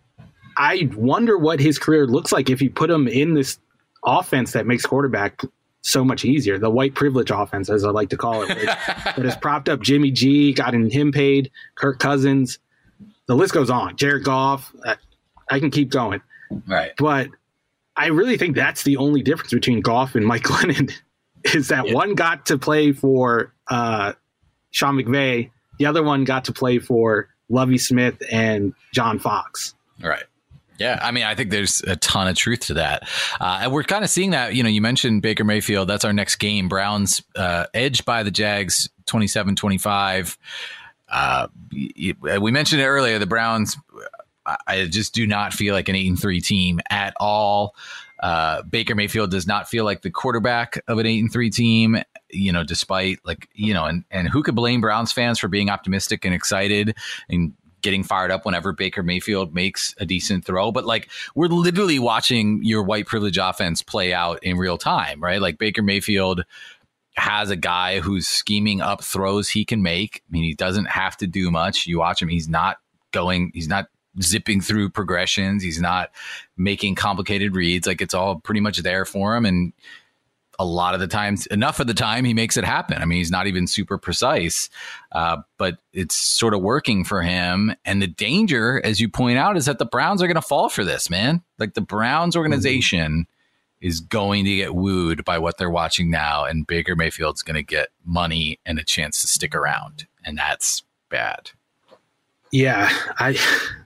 I wonder what his career looks like if you put him in this offense that makes quarterback so much easier. The white privilege offense, as I like to call it, which, that has propped up Jimmy G, gotten him paid, Kirk Cousins. The list goes on. Jared Goff. I, I can keep going. Right, but I really think that's the only difference between Goff and Mike Glennon is that yeah. one got to play for uh, Sean McVay. The other one got to play for Lovie Smith and John Fox. Right. Yeah. I mean, I think there's a ton of truth to that. Uh, and we're kind of seeing that, you know, you mentioned Baker Mayfield. That's our next game. Browns uh, edged by the Jags twenty-seven twenty-five. Uh, we mentioned it earlier. The Browns, I just do not feel like an eight and three team at all. Uh, Baker Mayfield does not feel like the quarterback of an eight and three team, you know, despite like, you know, and, and who could blame Browns fans for being optimistic and excited and getting fired up whenever Baker Mayfield makes a decent throw. But like, we're literally watching your white privilege offense play out in real time, right? Like Baker Mayfield has a guy who's scheming up throws he can make. I mean, he doesn't have to do much. You watch him. He's not going, he's not zipping through progressions. He's not making complicated reads. Like it's all pretty much there for him. And a lot of the times, enough of the time, he makes it happen. I mean, he's not even super precise, uh, but it's sort of working for him. And the danger, as you point out, is that the Browns are going to fall for this, man. Like the Browns organization mm-hmm. is going to get wooed by what they're watching now. And Baker Mayfield's going to get money and a chance to stick around. And that's bad. Yeah, I...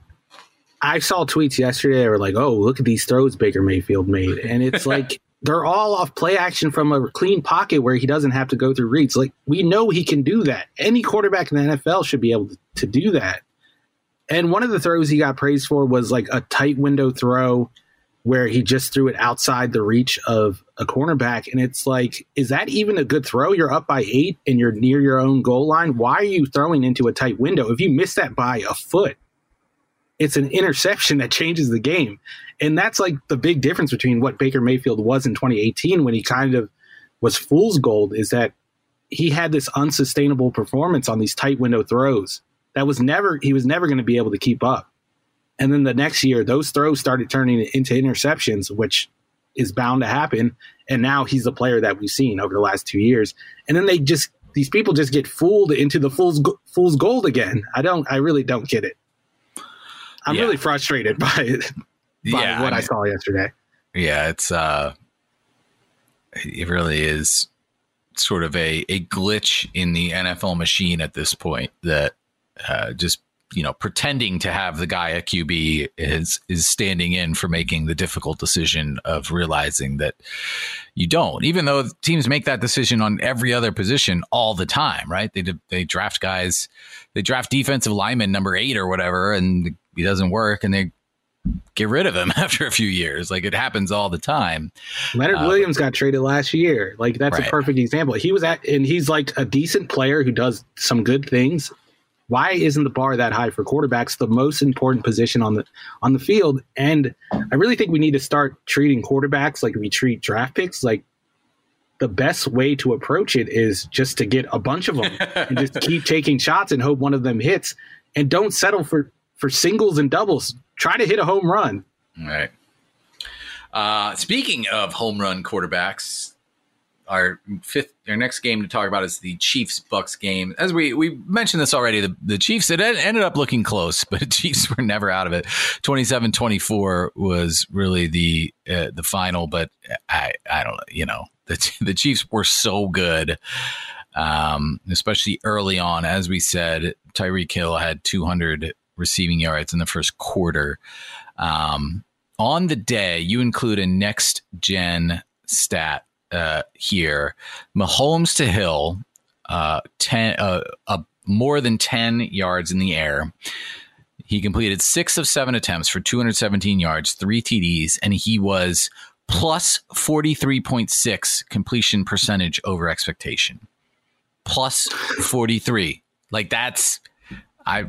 I saw tweets yesterday that were like, oh, look at these throws Baker Mayfield made. And it's like, they're all off play action from a clean pocket where he doesn't have to go through reads. Like, we know he can do that. Any quarterback in the N F L should be able to do that. And one of the throws he got praised for was like a tight window throw where he just threw it outside the reach of a cornerback. And it's like, is that even a good throw? You're up by eight and you're near your own goal line. Why are you throwing into a tight window? If you miss that by a foot, it's an interception that changes the game. And that's like the big difference between what Baker Mayfield was in twenty eighteen when he kind of was fool's gold, is that he had this unsustainable performance on these tight window throws that was never, he was never going to be able to keep up. And then the next year, those throws started turning into interceptions, which is bound to happen. And now he's the player that we've seen over the last two years. And then they just, these people just get fooled into the fool's, fool's gold again. I don't, I really don't get it. I'm yeah. really frustrated by it, by yeah, what I, mean, I saw yesterday. Yeah, it's uh, it really is sort of a, a glitch in the N F L machine at this point that uh, just, you know, pretending to have the guy at Q B is is standing in for making the difficult decision of realizing that you don't, even though teams make that decision on every other position all the time, right? They they draft guys, they draft defensive lineman number eight or whatever, and he doesn't work, and they get rid of him after a few years. Like it happens all the time. Leonard uh, Williams got traded last year. Like that's right. a perfect example. He was at, and he's like a decent player who does some good things. Why isn't the bar that high for quarterbacks, the most important position on the on the field? And I really think we need to start treating quarterbacks like we treat draft picks. Like the best way to approach it is just to get a bunch of them and just keep taking shots and hope one of them hits, and don't settle for, for singles and doubles. Try to hit a home run. All right. Uh, speaking of home run quarterbacks, our fifth, our next game to talk about is the Chiefs-Bucks game. As we we mentioned this already, the, the Chiefs, it ended up looking close, but the Chiefs were never out of it. twenty-seven twenty-four was really the uh, the final, but I I don't know, you know, the the Chiefs were so good, um, especially early on. As we said, Tyreek Hill had two hundred receiving yards in the first quarter. Um, on the day, you include a next gen stat uh, here. Mahomes to Hill, uh, ten, uh, uh, more than ten yards in the air. He completed six of seven attempts for two hundred seventeen yards, three T Ds, and he was plus forty-three point six completion percentage over expectation. Plus forty-three. Like that's, I,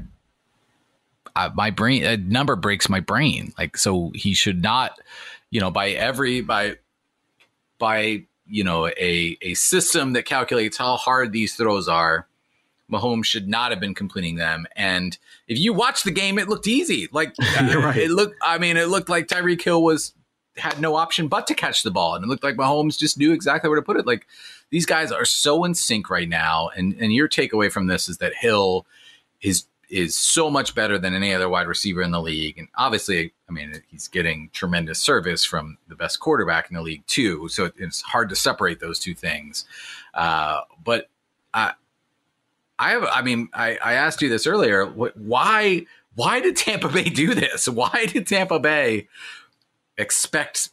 I, my brain, a number breaks my brain. Like, so he should not, you know, by every, by, by, you know, a, a system that calculates how hard these throws are, Mahomes should not have been completing them. And if you watch the game, it looked easy. Like uh, right. it looked, I mean, it looked like Tyreek Hill was, had no option but to catch the ball. And it looked like Mahomes just knew exactly where to put it. Like these guys are so in sync right now. And, and your takeaway from this is that Hill is, is so much better than any other wide receiver in the league. And obviously, I mean, he's getting tremendous service from the best quarterback in the league too. So it's hard to separate those two things. Uh, but I, I have, I mean, I, I asked you this earlier. Why, why did Tampa Bay do this? Why did Tampa Bay expect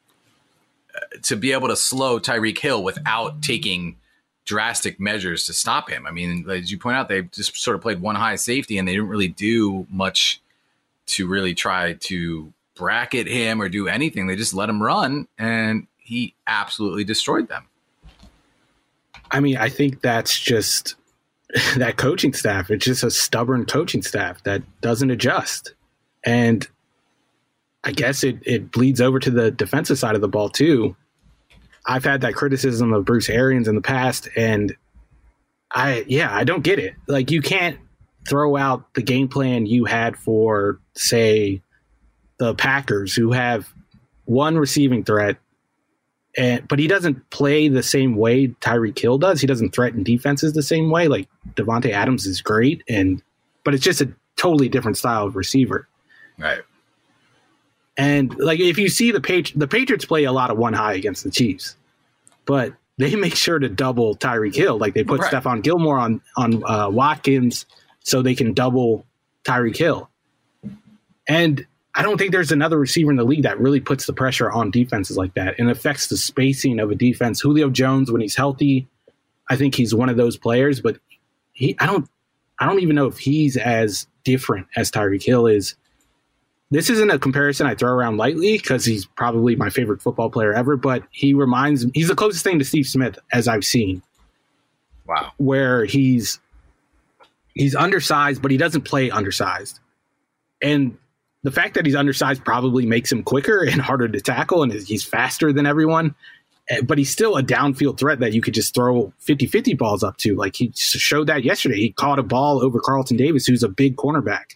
to be able to slow Tyreek Hill without taking drastic measures to stop him? I mean, as you point out, they just sort of played one high safety and they didn't really do much to really try to bracket him or do anything. They just let him run and he absolutely destroyed them. I mean, I think that's just that coaching staff. It's just a stubborn coaching staff that doesn't adjust. And I guess it, it bleeds over to the defensive side of the ball too. I've had that criticism of Bruce Arians in the past, and I, yeah, I don't get it. Like, you can't throw out the game plan you had for, say, the Packers, who have one receiving threat, and but he doesn't play the same way Tyreek Hill does. He doesn't threaten defenses the same way. Like, Devontae Adams is great, and but it's just a totally different style of receiver. Right. And like, if you see the Patri- the Patriots play a lot of one high against the Chiefs, but they make sure to double Tyreek Hill. Like, they put right. Stephon Gilmore on on uh, Watkins so they can double Tyreek Hill. And I don't think there's another receiver in the league that really puts the pressure on defenses like that and affects the spacing of a defense. Julio Jones, when he's healthy, I think he's one of those players, but he, I don't, I don't even know if he's as different as Tyreek Hill is. This isn't a comparison I throw around lightly because he's probably my favorite football player ever, but he reminds me, he's the closest thing to Steve Smith as I've seen. Wow. Where he's, he's undersized, but he doesn't play undersized. And the fact that he's undersized probably makes him quicker and harder to tackle, and he's faster than everyone. But he's still a downfield threat that you could just throw fifty-fifty balls up to. Like, he showed that yesterday. He caught a ball over Carlton Davis, who's a big cornerback.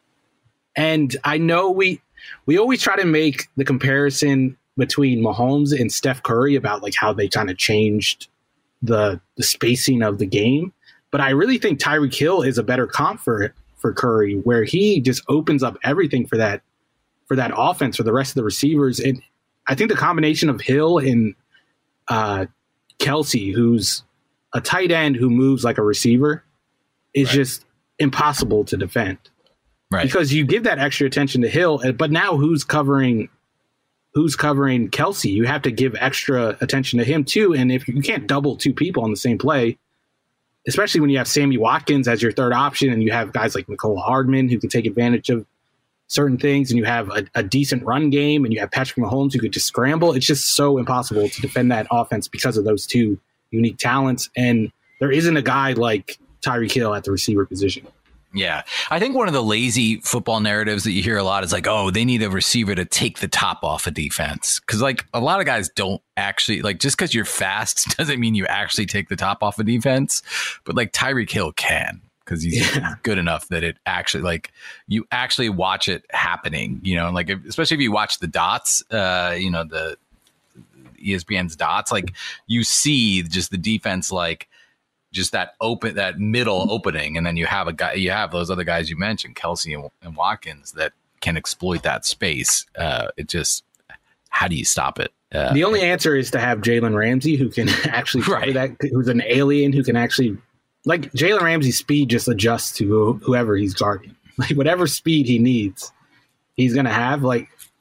And I know we we always try to make the comparison between Mahomes and Steph Curry about like how they kind of changed the the spacing of the game. But I really think Tyreek Hill is a better comp for it. For Curry, where he just opens up everything for that for that offense for the rest of the receivers. And I think the combination of Hill and uh, Kelsey, who's a tight end who moves like a receiver, is right. just impossible to defend. Right. Because you give that extra attention to Hill, but now who's covering who's covering Kelsey? You have to give extra attention to him too. And if you can't double two people on the same play, especially when you have Sammy Watkins as your third option and you have guys like Mecole Hardman who can take advantage of certain things, and you have a, a decent run game, and you have Patrick Mahomes who could just scramble. It's just so impossible to defend that offense because of those two unique talents. And there isn't a guy like Tyreek Hill at the receiver position. Yeah. I think one of the lazy football narratives that you hear a lot is like, oh, they need a receiver to take the top off a defense. Because like a lot of guys don't actually, like, just because you're fast doesn't mean you actually take the top off a defense. But like Tyreek Hill can, because he's yeah. good enough that it actually, like, you actually watch it happening, you know, like, if, especially if you watch the dots, uh, you know, the E S P N's dots, like you see just the defense, like, just that open, that middle opening. And then you have a guy, you have those other guys you mentioned, Kelsey and, and Watkins, that can exploit that space. Uh, it just, how do you stop it? Uh, the only answer is to have Jalen Ramsey, who can actually cover right. that, who's an alien who can actually, like, Jalen Ramsey's speed just adjusts to whoever he's guarding. Like, whatever speed he needs, he's going to have. Like,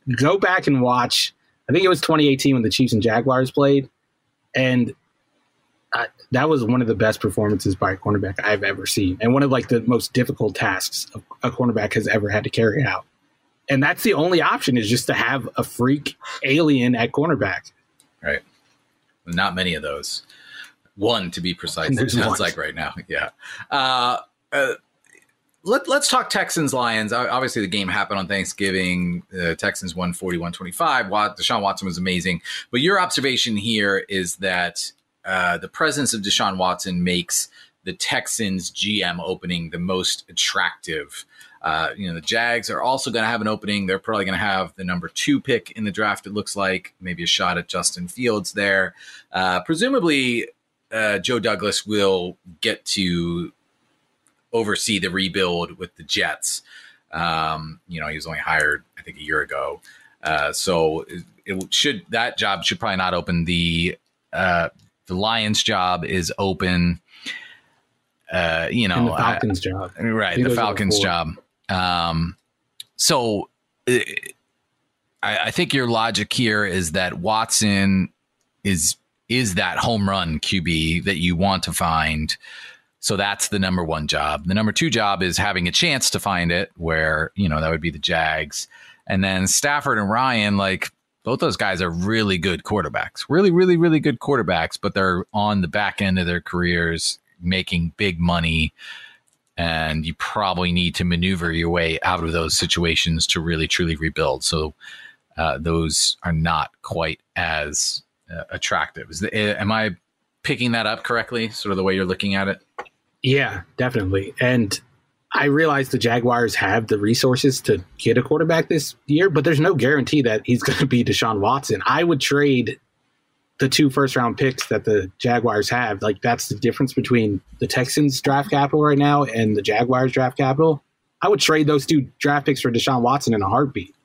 go back and watch. I think it was twenty eighteen when the Chiefs and Jaguars played, and I, that was one of the best performances by a cornerback I've ever seen, and one of like the most difficult tasks a cornerback has ever had to carry out. And that's the only option, is just to have a freak alien at cornerback. Right. Not many of those. One, to be precise, it sounds one. like right now. Yeah. Uh, uh, let, let's talk Texans-Lions. Obviously, the game happened on Thanksgiving. Uh, Texans won forty-one twenty-five. Wat- Deshaun Watson was amazing. But your observation here is that uh, the presence of Deshaun Watson makes the Texans G M opening the most attractive. Uh, you know, the Jags are also going to have an opening. They're probably going to have the number two pick in the draft, it looks like. Maybe a shot at Justin Fields there. Uh, presumably, uh, Joe Douglas will get to oversee the rebuild with the Jets. Um, you know, he was only hired, I think, a year ago. Uh, so it, it should that job should probably not open. The uh, the Lions job is open. Uh, you know, and the Falcons I, job. Right, the Falcons job. Um, so uh, I, I think your logic here is that Watson is is that home run Q B that you want to find. So that's the number one job. The number two job is having a chance to find it, where, you know, that would be the Jags. And then Stafford and Ryan, like, both those guys are really good quarterbacks, really, really, really good quarterbacks, but they're on the back end of their careers making big money. And you probably need to maneuver your way out of those situations to really, truly rebuild. So uh, those are not quite as uh, attractive. Is the, am I picking that up correctly, sort of the way you're looking at it? Yeah, definitely. And I realize the Jaguars have the resources to get a quarterback this year, but there's no guarantee that he's going to be Deshaun Watson. I would trade the two first round picks that the Jaguars have. Like, that's the difference between the Texans draft capital right now and the Jaguars draft capital. I would trade those two draft picks for Deshaun Watson in a heartbeat.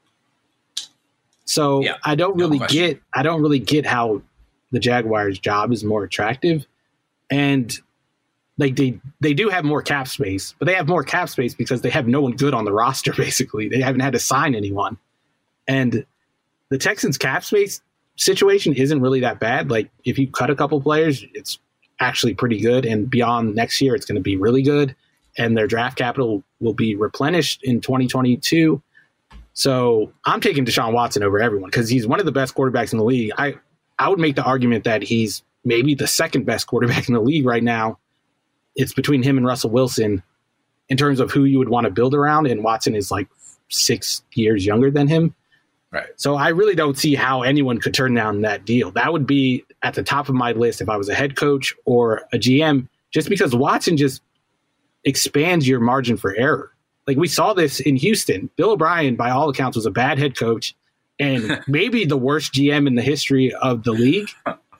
So yeah, I don't really no get, I don't really get how the Jaguars job is more attractive. And like they, they do have more cap space, but they have more cap space because they have no one good on the roster. Basically, they haven't had to sign anyone. And the Texans cap space situation isn't really that bad. Like, if you cut a couple players, it's actually pretty good, and beyond next year it's going to be really good, and their draft capital will be replenished in twenty twenty-two. So I'm taking Deshaun Watson over everyone because he's one of the best quarterbacks in the league. I I would make the argument that he's maybe the second best quarterback in the league right now. It's between him and Russell Wilson in terms of who you would want to build around, and Watson is like six years younger than him. Right. So I really don't see how anyone could turn down that deal. That would be at the top of my list if I was a head coach or a G M, just because Watson just expands your margin for error. Like, we saw this in Houston. Bill O'Brien, by all accounts, was a bad head coach and maybe the worst G M in the history of the league.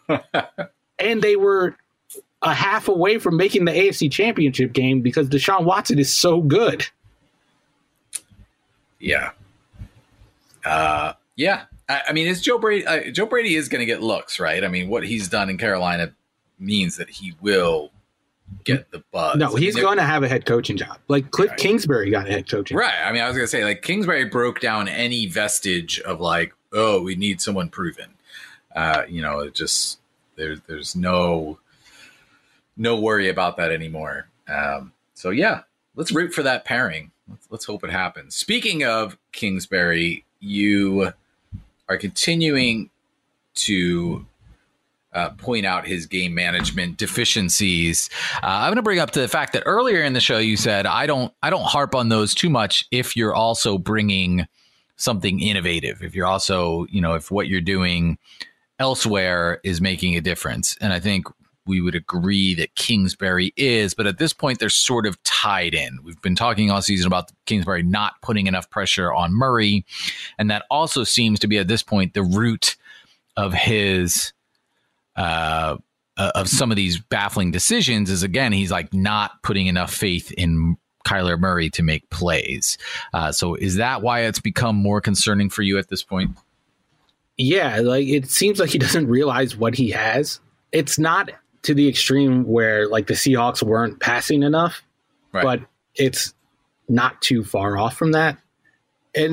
And they were a half away from making the A F C Championship game because Deshaun Watson is so good. Yeah. Uh, yeah. I, I mean, it's Joe Brady. Uh, Joe Brady is going to get looks, right? I mean, what he's done in Carolina means that he will get the buzz. No, he's I mean, going to have a head coaching job. Like Cliff right. Kingsbury got a head coaching right. job. I mean, I was going to say, like, Kingsbury broke down any vestige of like, oh, we need someone proven. Uh, you know, it just there's there's no no worry about that anymore. Um, so yeah, let's root for that pairing. Let's, let's hope it happens. Speaking of Kingsbury, you are continuing to uh, point out his game management deficiencies. Uh, I'm going to bring up the fact that earlier in the show you said I don't I don't harp on those too much if you're also bringing something innovative. If you're also, you know, if what you're doing elsewhere is making a difference. And I think we would agree that Kingsbury is, but at this point, they're sort of tied in. We've been talking all season about Kingsbury not putting enough pressure on Murray, and that also seems to be at this point the root of his uh, uh, of some of these baffling decisions. Is again, he's like not putting enough faith in Kyler Murray to make plays. Uh, so, is that why it's become more concerning for you at this point? Yeah, like it seems like he doesn't realize what he has. It's not to the extreme where like the Seahawks weren't passing enough, right. But it's not too far off from that. And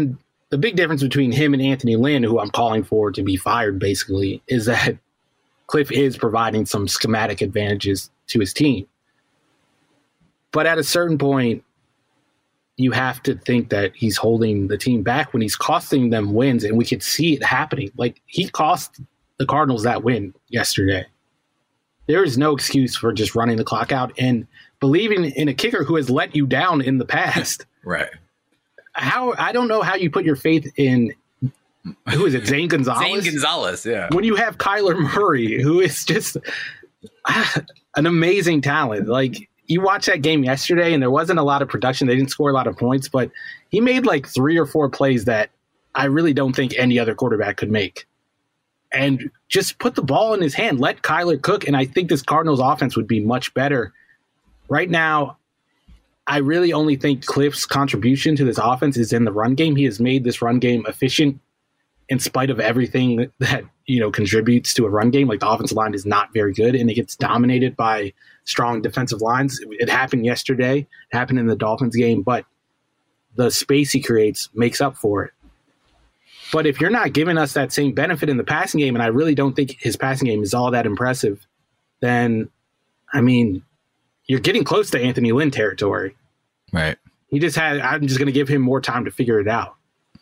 the big difference between him and Anthony Lynn, who I'm calling for to be fired basically, is that Cliff is providing some schematic advantages to his team. But at a certain point, you have to think that he's holding the team back when he's costing them wins, and we could see it happening. Like, he cost the Cardinals that win yesterday. There is no excuse for just running the clock out and believing in a kicker who has let you down in the past. Right. How I don't know how you put your faith in, who is it, Zane Gonzalez? Zane Gonzalez, yeah. When you have Kyler Murray, who is just ah, an amazing talent. Like, you watched that game yesterday, and there wasn't a lot of production. They didn't score a lot of points, but he made like three or four plays that I really don't think any other quarterback could make. And just put the ball in his hand. Let Kyler cook, and I think this Cardinals offense would be much better. Right now, I really only think Cliff's contribution to this offense is in the run game. He has made this run game efficient in spite of everything that, you know, contributes to a run game. Like, the offensive line is not very good, and it gets dominated by strong defensive lines. It happened yesterday. It happened in the Dolphins game, but the space he creates makes up for it. But if you're not giving us that same benefit in the passing game, and I really don't think his passing game is all that impressive, then, I mean, you're getting close to Anthony Lynn territory. Right. He just had, I'm just going to give him more time to figure it out.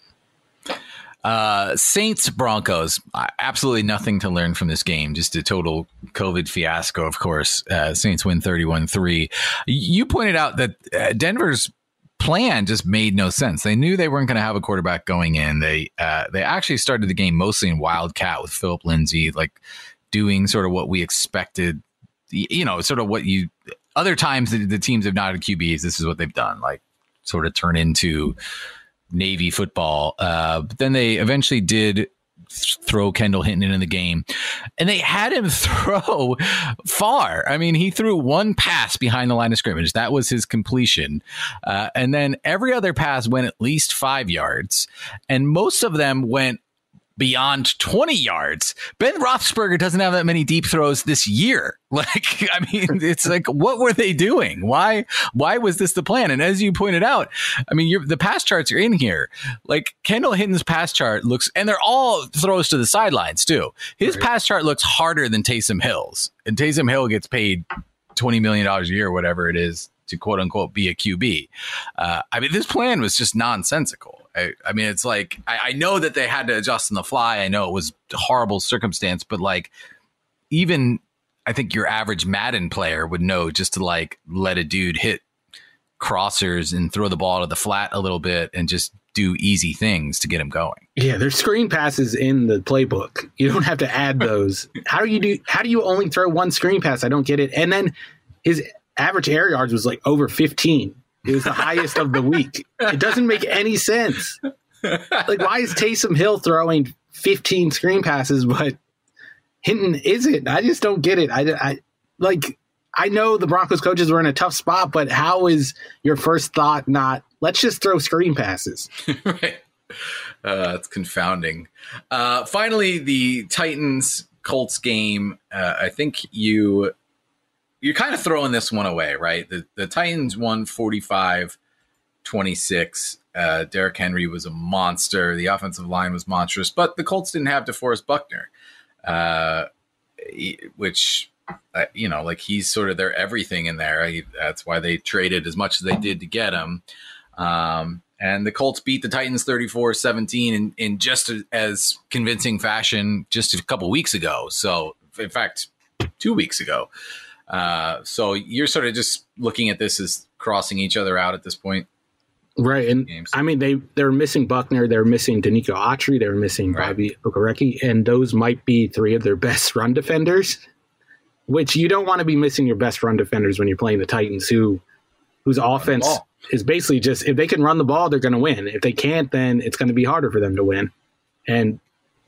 Uh, Saints Broncos, absolutely nothing to learn from this game. Just a total COVID fiasco, of course. Uh, Saints win thirty-one three. You pointed out that uh, Denver's plan just made no sense. They knew they weren't going to have a quarterback going in. They uh, they actually started the game mostly in wildcat with Philip Lindsay, like doing sort of what we expected, you know, sort of what you other times the, the teams have not had Q Bs. This is what they've done, like sort of turn into Navy football. Uh, but then they eventually did throw Kendall Hinton in the game, and they had him throw far. I mean, he threw one pass behind the line of scrimmage. That was his completion. Uh, and then every other pass went at least five yards, and most of them went beyond twenty yards. Ben Roethlisberger doesn't have that many deep throws this year. Like, I mean, it's like, what were they doing? Why, why was this the plan? And as you pointed out, I mean, you're, the pass charts are in here. Like, Kendall Hinton's pass chart looks, and they're all throws to the sidelines too. His right. pass chart looks harder than Taysom Hill's, and Taysom Hill gets paid twenty million dollars a year, whatever it is, to quote unquote be a Q B. Uh, I mean, this plan was just nonsensical. I, I mean, it's like, I, I know that they had to adjust on the fly. I know it was a horrible circumstance, but like, even I think your average Madden player would know just to like let a dude hit crossers and throw the ball to the flat a little bit and just do easy things to get him going. Yeah, there's screen passes in the playbook. You don't have to add those. How do you do? How do you only throw one screen pass? I don't get it. And then his average air yards was like over fifteen. It was the highest of the week. It doesn't make any sense. Like, why is Taysom Hill throwing fifteen screen passes, but Hinton isn't? I just don't get it. I, I like. I know the Broncos coaches were in a tough spot, but how is your first thought not, let's just throw screen passes? Right. Uh, that's confounding. Uh, finally, the Titans Colts game. Uh, I think you. You're kind of throwing this one away, right? The the Titans won forty-five twenty-six. Uh, Derrick Henry was a monster. The offensive line was monstrous, but the Colts didn't have DeForest Buckner, uh, which, uh, you know, like he's sort of their everything in there. He, that's why they traded as much as they did to get him. Um, and the Colts beat the Titans thirty-four seventeen in, in just as convincing fashion just a couple weeks ago. So, in fact, two weeks ago. Uh, so you're sort of just looking at this as crossing each other out at this point. Right. And games. I mean, they, they're missing Buckner. They're missing Danico Autry. They're missing right. Bobby Okereke. And those might be three of their best run defenders, which you don't want to be missing your best run defenders when you're playing the Titans, who whose offense is basically just, if they can run the ball, they're going to win. If they can't, then it's going to be harder for them to win. And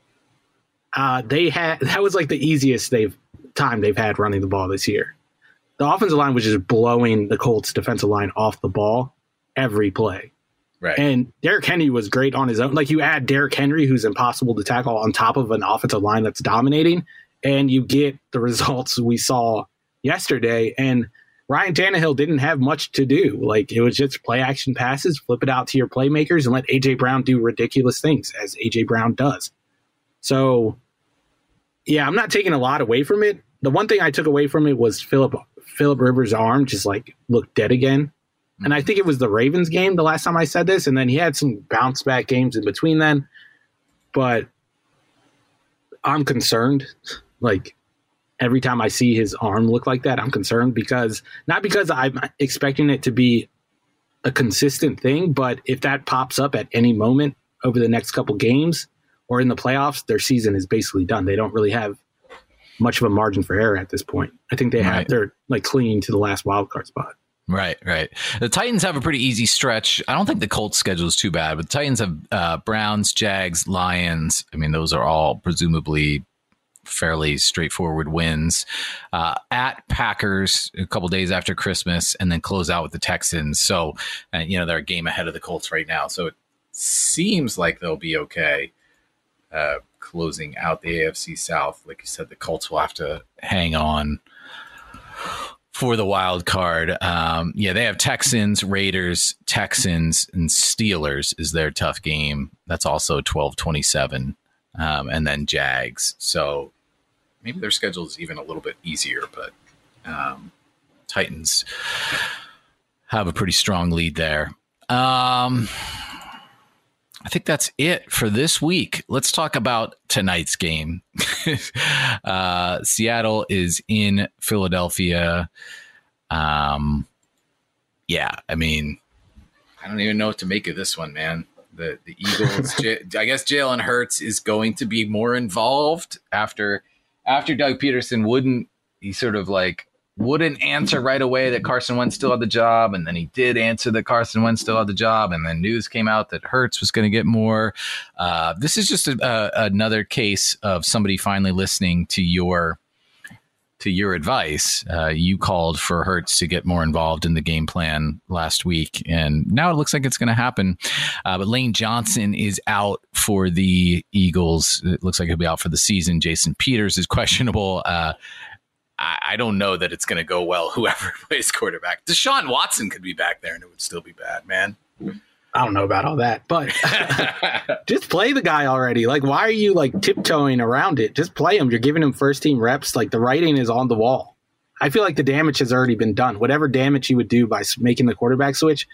uh, they had, that was like the easiest they've time they've had running the ball this year. The offensive line was just blowing the Colts defensive line off the ball every play. Right. And Derrick Henry was great on his own. Like, you add Derrick Henry, who's impossible to tackle, on top of an offensive line that's dominating, and you get the results we saw yesterday. And Ryan Tannehill didn't have much to do. Like, it was just play action passes, flip it out to your playmakers, and let A J Brown do ridiculous things, as A J Brown does. So, yeah, I'm not taking a lot away from it. The one thing I took away from it was Philip Philip Rivers' arm just, like, looked dead again. And I think it was the Ravens game the last time I said this, and then he had some bounce back games in between then. But I'm concerned. Like, every time I see his arm look like that, I'm concerned, because not because I'm expecting it to be a consistent thing, but if that pops up at any moment over the next couple games or in the playoffs, their season is basically done. They don't really have much of a margin for error at this point. I think they have, right. they're like clinging to the last wild card spot. Right, right. The Titans have a pretty easy stretch. I don't think the Colts schedule is too bad, but the Titans have uh, Browns, Jags, Lions. I mean, those are all presumably fairly straightforward wins. Uh, at Packers a couple days after Christmas, and then close out with the Texans. So, uh, you know, they're a game ahead of the Colts right now. So it seems like they'll be okay uh, closing out the A F C South. Like you said, the Colts will have to hang on for the wild card. Um, yeah, they have Texans, Raiders, Texans, and Steelers is their tough game. That's also twelve twenty-seven. Um, and then Jags. So maybe their schedule is even a little bit easier, but um, Titans have a pretty strong lead there. Um, I think that's it for this week. Let's talk about tonight's game. uh, Seattle is in Philadelphia. Um, yeah, I mean, I don't even know what to make of this one, man. The the Eagles, J- I guess Jalen Hurts is going to be more involved after after Doug Peterson wouldn't, he sort of like wouldn't answer right away that Carson Wentz still had the job. And then he did answer that Carson Wentz still had the job. And then news came out that Hurts was going to get more. Uh, this is just a, a, another case of somebody finally listening to your to your advice. Uh, you called for Hurts to get more involved in the game plan last week, and now it looks like it's going to happen. Uh, but Lane Johnson is out for the Eagles. It looks like he'll be out for the season. Jason Peters is questionable. Uh, I, I don't know that it's going to go well, whoever plays quarterback. Deshaun Watson could be back there, and it would still be bad, man. I don't know about all that, but just play the guy already. Like, why are you like tiptoeing around it? Just play him. You're giving him first team reps. Like, the writing is on the wall. I feel like the damage has already been done. Whatever damage you would do by making the quarterback switch,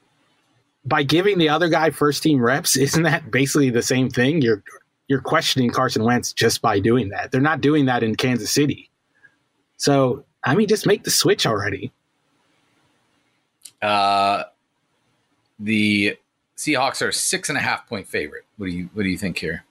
by giving the other guy first team reps, isn't that basically the same thing? You're you're questioning Carson Wentz just by doing that. They're not doing that in Kansas City. So, I mean, just make the switch already. Uh. The Seahawks are six and a half point favorite. What do you What do you think here?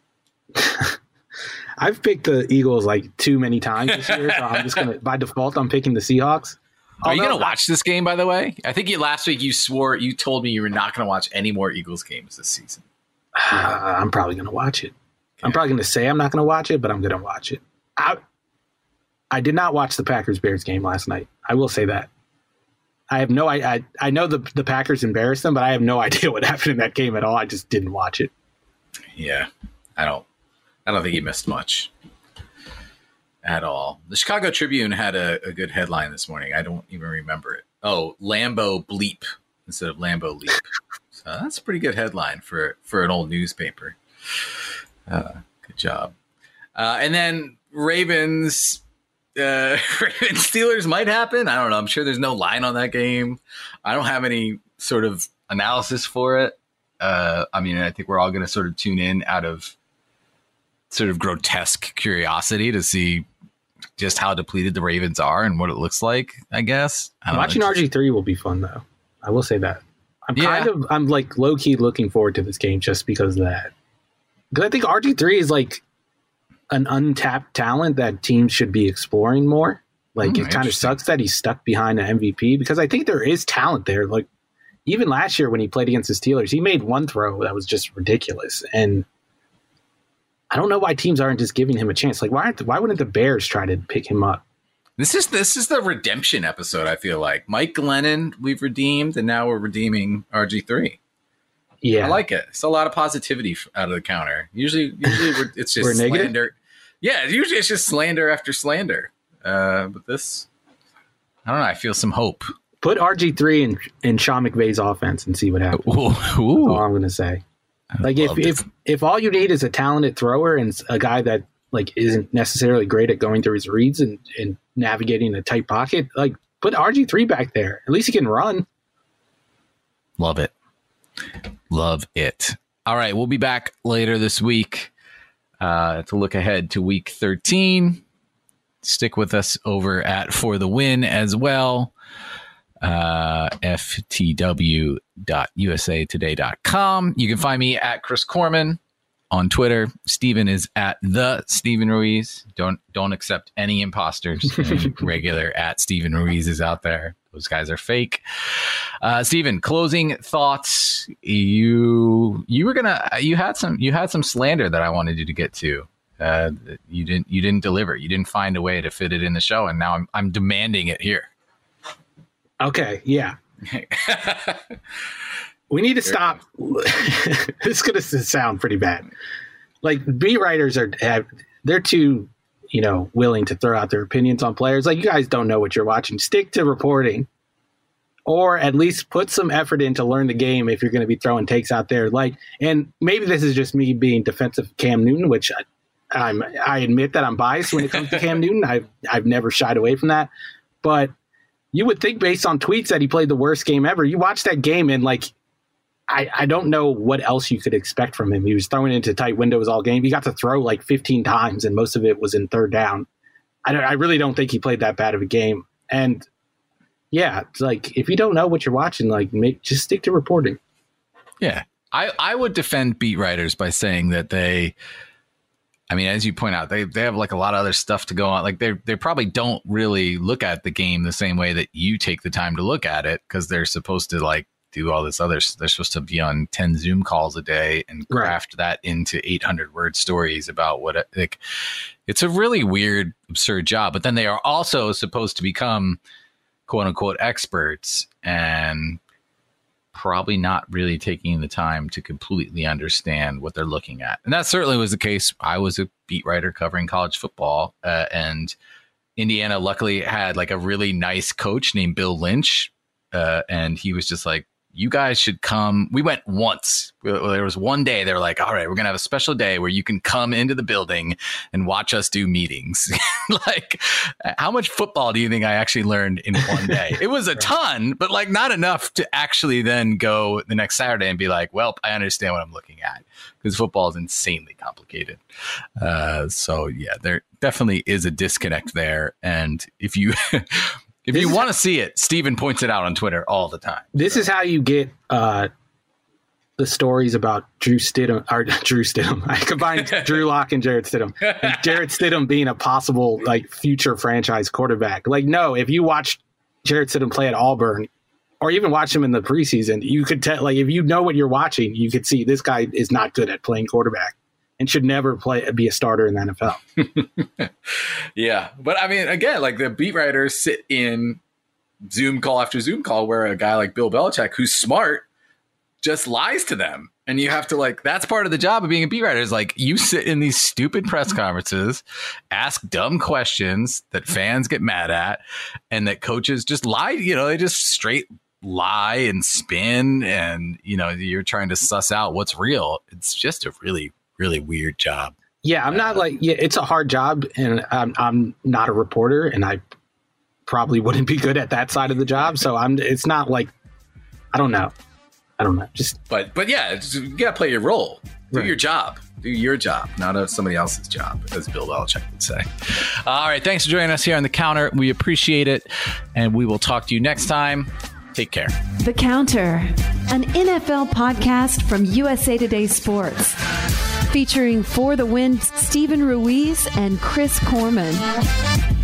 I've picked the Eagles like too many times this year, so I'm just gonna by default I'm picking the Seahawks. Are you gonna watch this game? By the way, I think you last week you swore you told me you were not gonna watch any more Eagles games this season. Uh, I'm probably gonna watch it. Okay. I'm probably gonna say I'm not gonna watch it, but I'm gonna watch it. I I did not watch the Packers Bears game last night. I will say that. I have no I, I I know the the Packers embarrassed them, but I have no idea what happened in that game at all. I just didn't watch it. Yeah, I don't I don't think he missed much at all. The Chicago Tribune had a, a good headline this morning. I don't even remember it. Oh, Lambo bleep instead of Lambo leap. So that's a pretty good headline for for an old newspaper. Uh, good job. Uh, and then Ravens. Uh, Ravens Steelers might happen. I don't know. I'm sure there's no line on that game. I don't have any sort of analysis for it. Uh, I mean, I think we're all going to sort of tune in out of sort of grotesque curiosity to see just how depleted the Ravens are and what it looks like, I guess. I Watching R G three will be fun, though. I will say that. I'm yeah. kind of, I'm like low key looking forward to this game just because of that. Because I think R G three is like an untapped talent that teams should be exploring more. Like, mm, it kind of sucks that he's stuck behind an M V P because I think there is talent there. Like, even last year when he played against the Steelers, he made one throw that was just ridiculous. And I don't know why teams aren't just giving him a chance. Like, why aren't the, why wouldn't the Bears try to pick him up? This is this is the redemption episode, I feel like. Mike Glennon, we've redeemed, and now we're redeeming R G three. Yeah. I like it. It's a lot of positivity out of the counter. Usually, usually we're, it's just we're slander. Yeah, usually it's just slander after slander. Uh, but this, I don't know. I feel some hope. Put R G three in, in Sean McVay's offense and see what happens. Ooh, ooh. That's all I'm going to say. I like if, if if all you need is a talented thrower and a guy that like isn't necessarily great at going through his reads and, and navigating a tight pocket, like put R G three back there. At least he can run. Love it. Love it. All right. We'll be back later this week uh, to look ahead to week thirteen. Stick with us over at For the Win as well. Uh, F T W dot U S A today dot com. You can find me at Chris Corman on Twitter. Steven is at the Steven Ruiz. Don't don't accept any imposters. Any regular at Steven Ruiz is out there. Those guys are fake. Uh, Steven, closing thoughts. You you were gonna you had some you had some slander that I wanted you to get to. Uh, you didn't you didn't deliver. You didn't find a way to fit it in the show, and now I'm I'm demanding it here. Okay, yeah. We need to stop. It's going to sound pretty bad. Like, beat writers are, have, they're too, you know, willing to throw out their opinions on players. Like, you guys don't know what you're watching. Stick to reporting, or at least put some effort in to learn the game if you're going to be throwing takes out there. Like, and maybe this is just me being defensive Cam Newton, which I, I'm, I admit that I'm biased when it comes to Cam Newton. I've, I've never shied away from that, but you would think based on tweets that he played the worst game ever. You watch that game and like, I, I don't know what else you could expect from him. He was throwing into tight windows all game. He got to throw like fifteen times and most of it was in third down. I don't, I really don't think he played that bad of a game. And yeah, it's like, if you don't know what you're watching, like make, just stick to reporting. Yeah. I, I would defend beat writers by saying that they, I mean, as you point out, they they have like a lot of other stuff to go on. Like they they probably don't really look at the game the same way that you take the time to look at it, because they're supposed to like do all this other. They're supposed to be on ten Zoom calls a day and craft right. that into eight hundred word stories about what like. It's a really weird, absurd job. But then they are also supposed to become quote unquote experts, and probably not really taking the time to completely understand what they're looking at. And that certainly was the case. I was a beat writer covering college football, uh, and Indiana luckily had like a really nice coach named Bill Lynch. Uh, and he was just like, you guys should come. We went once. There was one day they were like, all right, we're going to have a special day where you can come into the building and watch us do meetings. Like, how much football do you think I actually learned in one day? It was a ton, but like not enough to actually then go the next Saturday and be like, well, I understand what I'm looking at, because football is insanely complicated. Uh, so yeah, there definitely is a disconnect there. And if you... If this you want to see it, Steven points it out on Twitter all the time. This so. is how you get uh, the stories about Drew Stidham. Or Drew Stidham. I combined Drew Lock and Jarrett Stidham. And Jarrett Stidham being a possible like future franchise quarterback. Like, no, if you watch Jarrett Stidham play at Auburn, or even watch him in the preseason, you could tell. Like, if you know what you're watching, you could see this guy is not good at playing quarterback and should never play be a starter in the N F L. Yeah. But I mean, again, like the beat writers sit in Zoom call after Zoom call where a guy like Bill Belichick, who's smart, just lies to them. And you have to like, that's part of the job of being a beat writer, is like you sit in these stupid press conferences, ask dumb questions that fans get mad at, and that coaches just lie. You know, they just straight lie and spin, and, you know, you're trying to suss out what's real. It's just a really really weird job. Yeah, I'm not like, yeah, it's a hard job, and I'm, I'm not a reporter, and I probably wouldn't be good at that side of the job. So I'm, it's not like, I don't know. I don't know. Just, but, but yeah, just, you got to play your role, do right. your job, do your job, not a, somebody else's job, as Bill Belichick would say. All right. Thanks for joining us here on The Counter. We appreciate it. And we will talk to you next time. Take care. The Counter, an N F L podcast from U S A Today Sports, featuring For the Win Steven Ruiz and Chris Corman.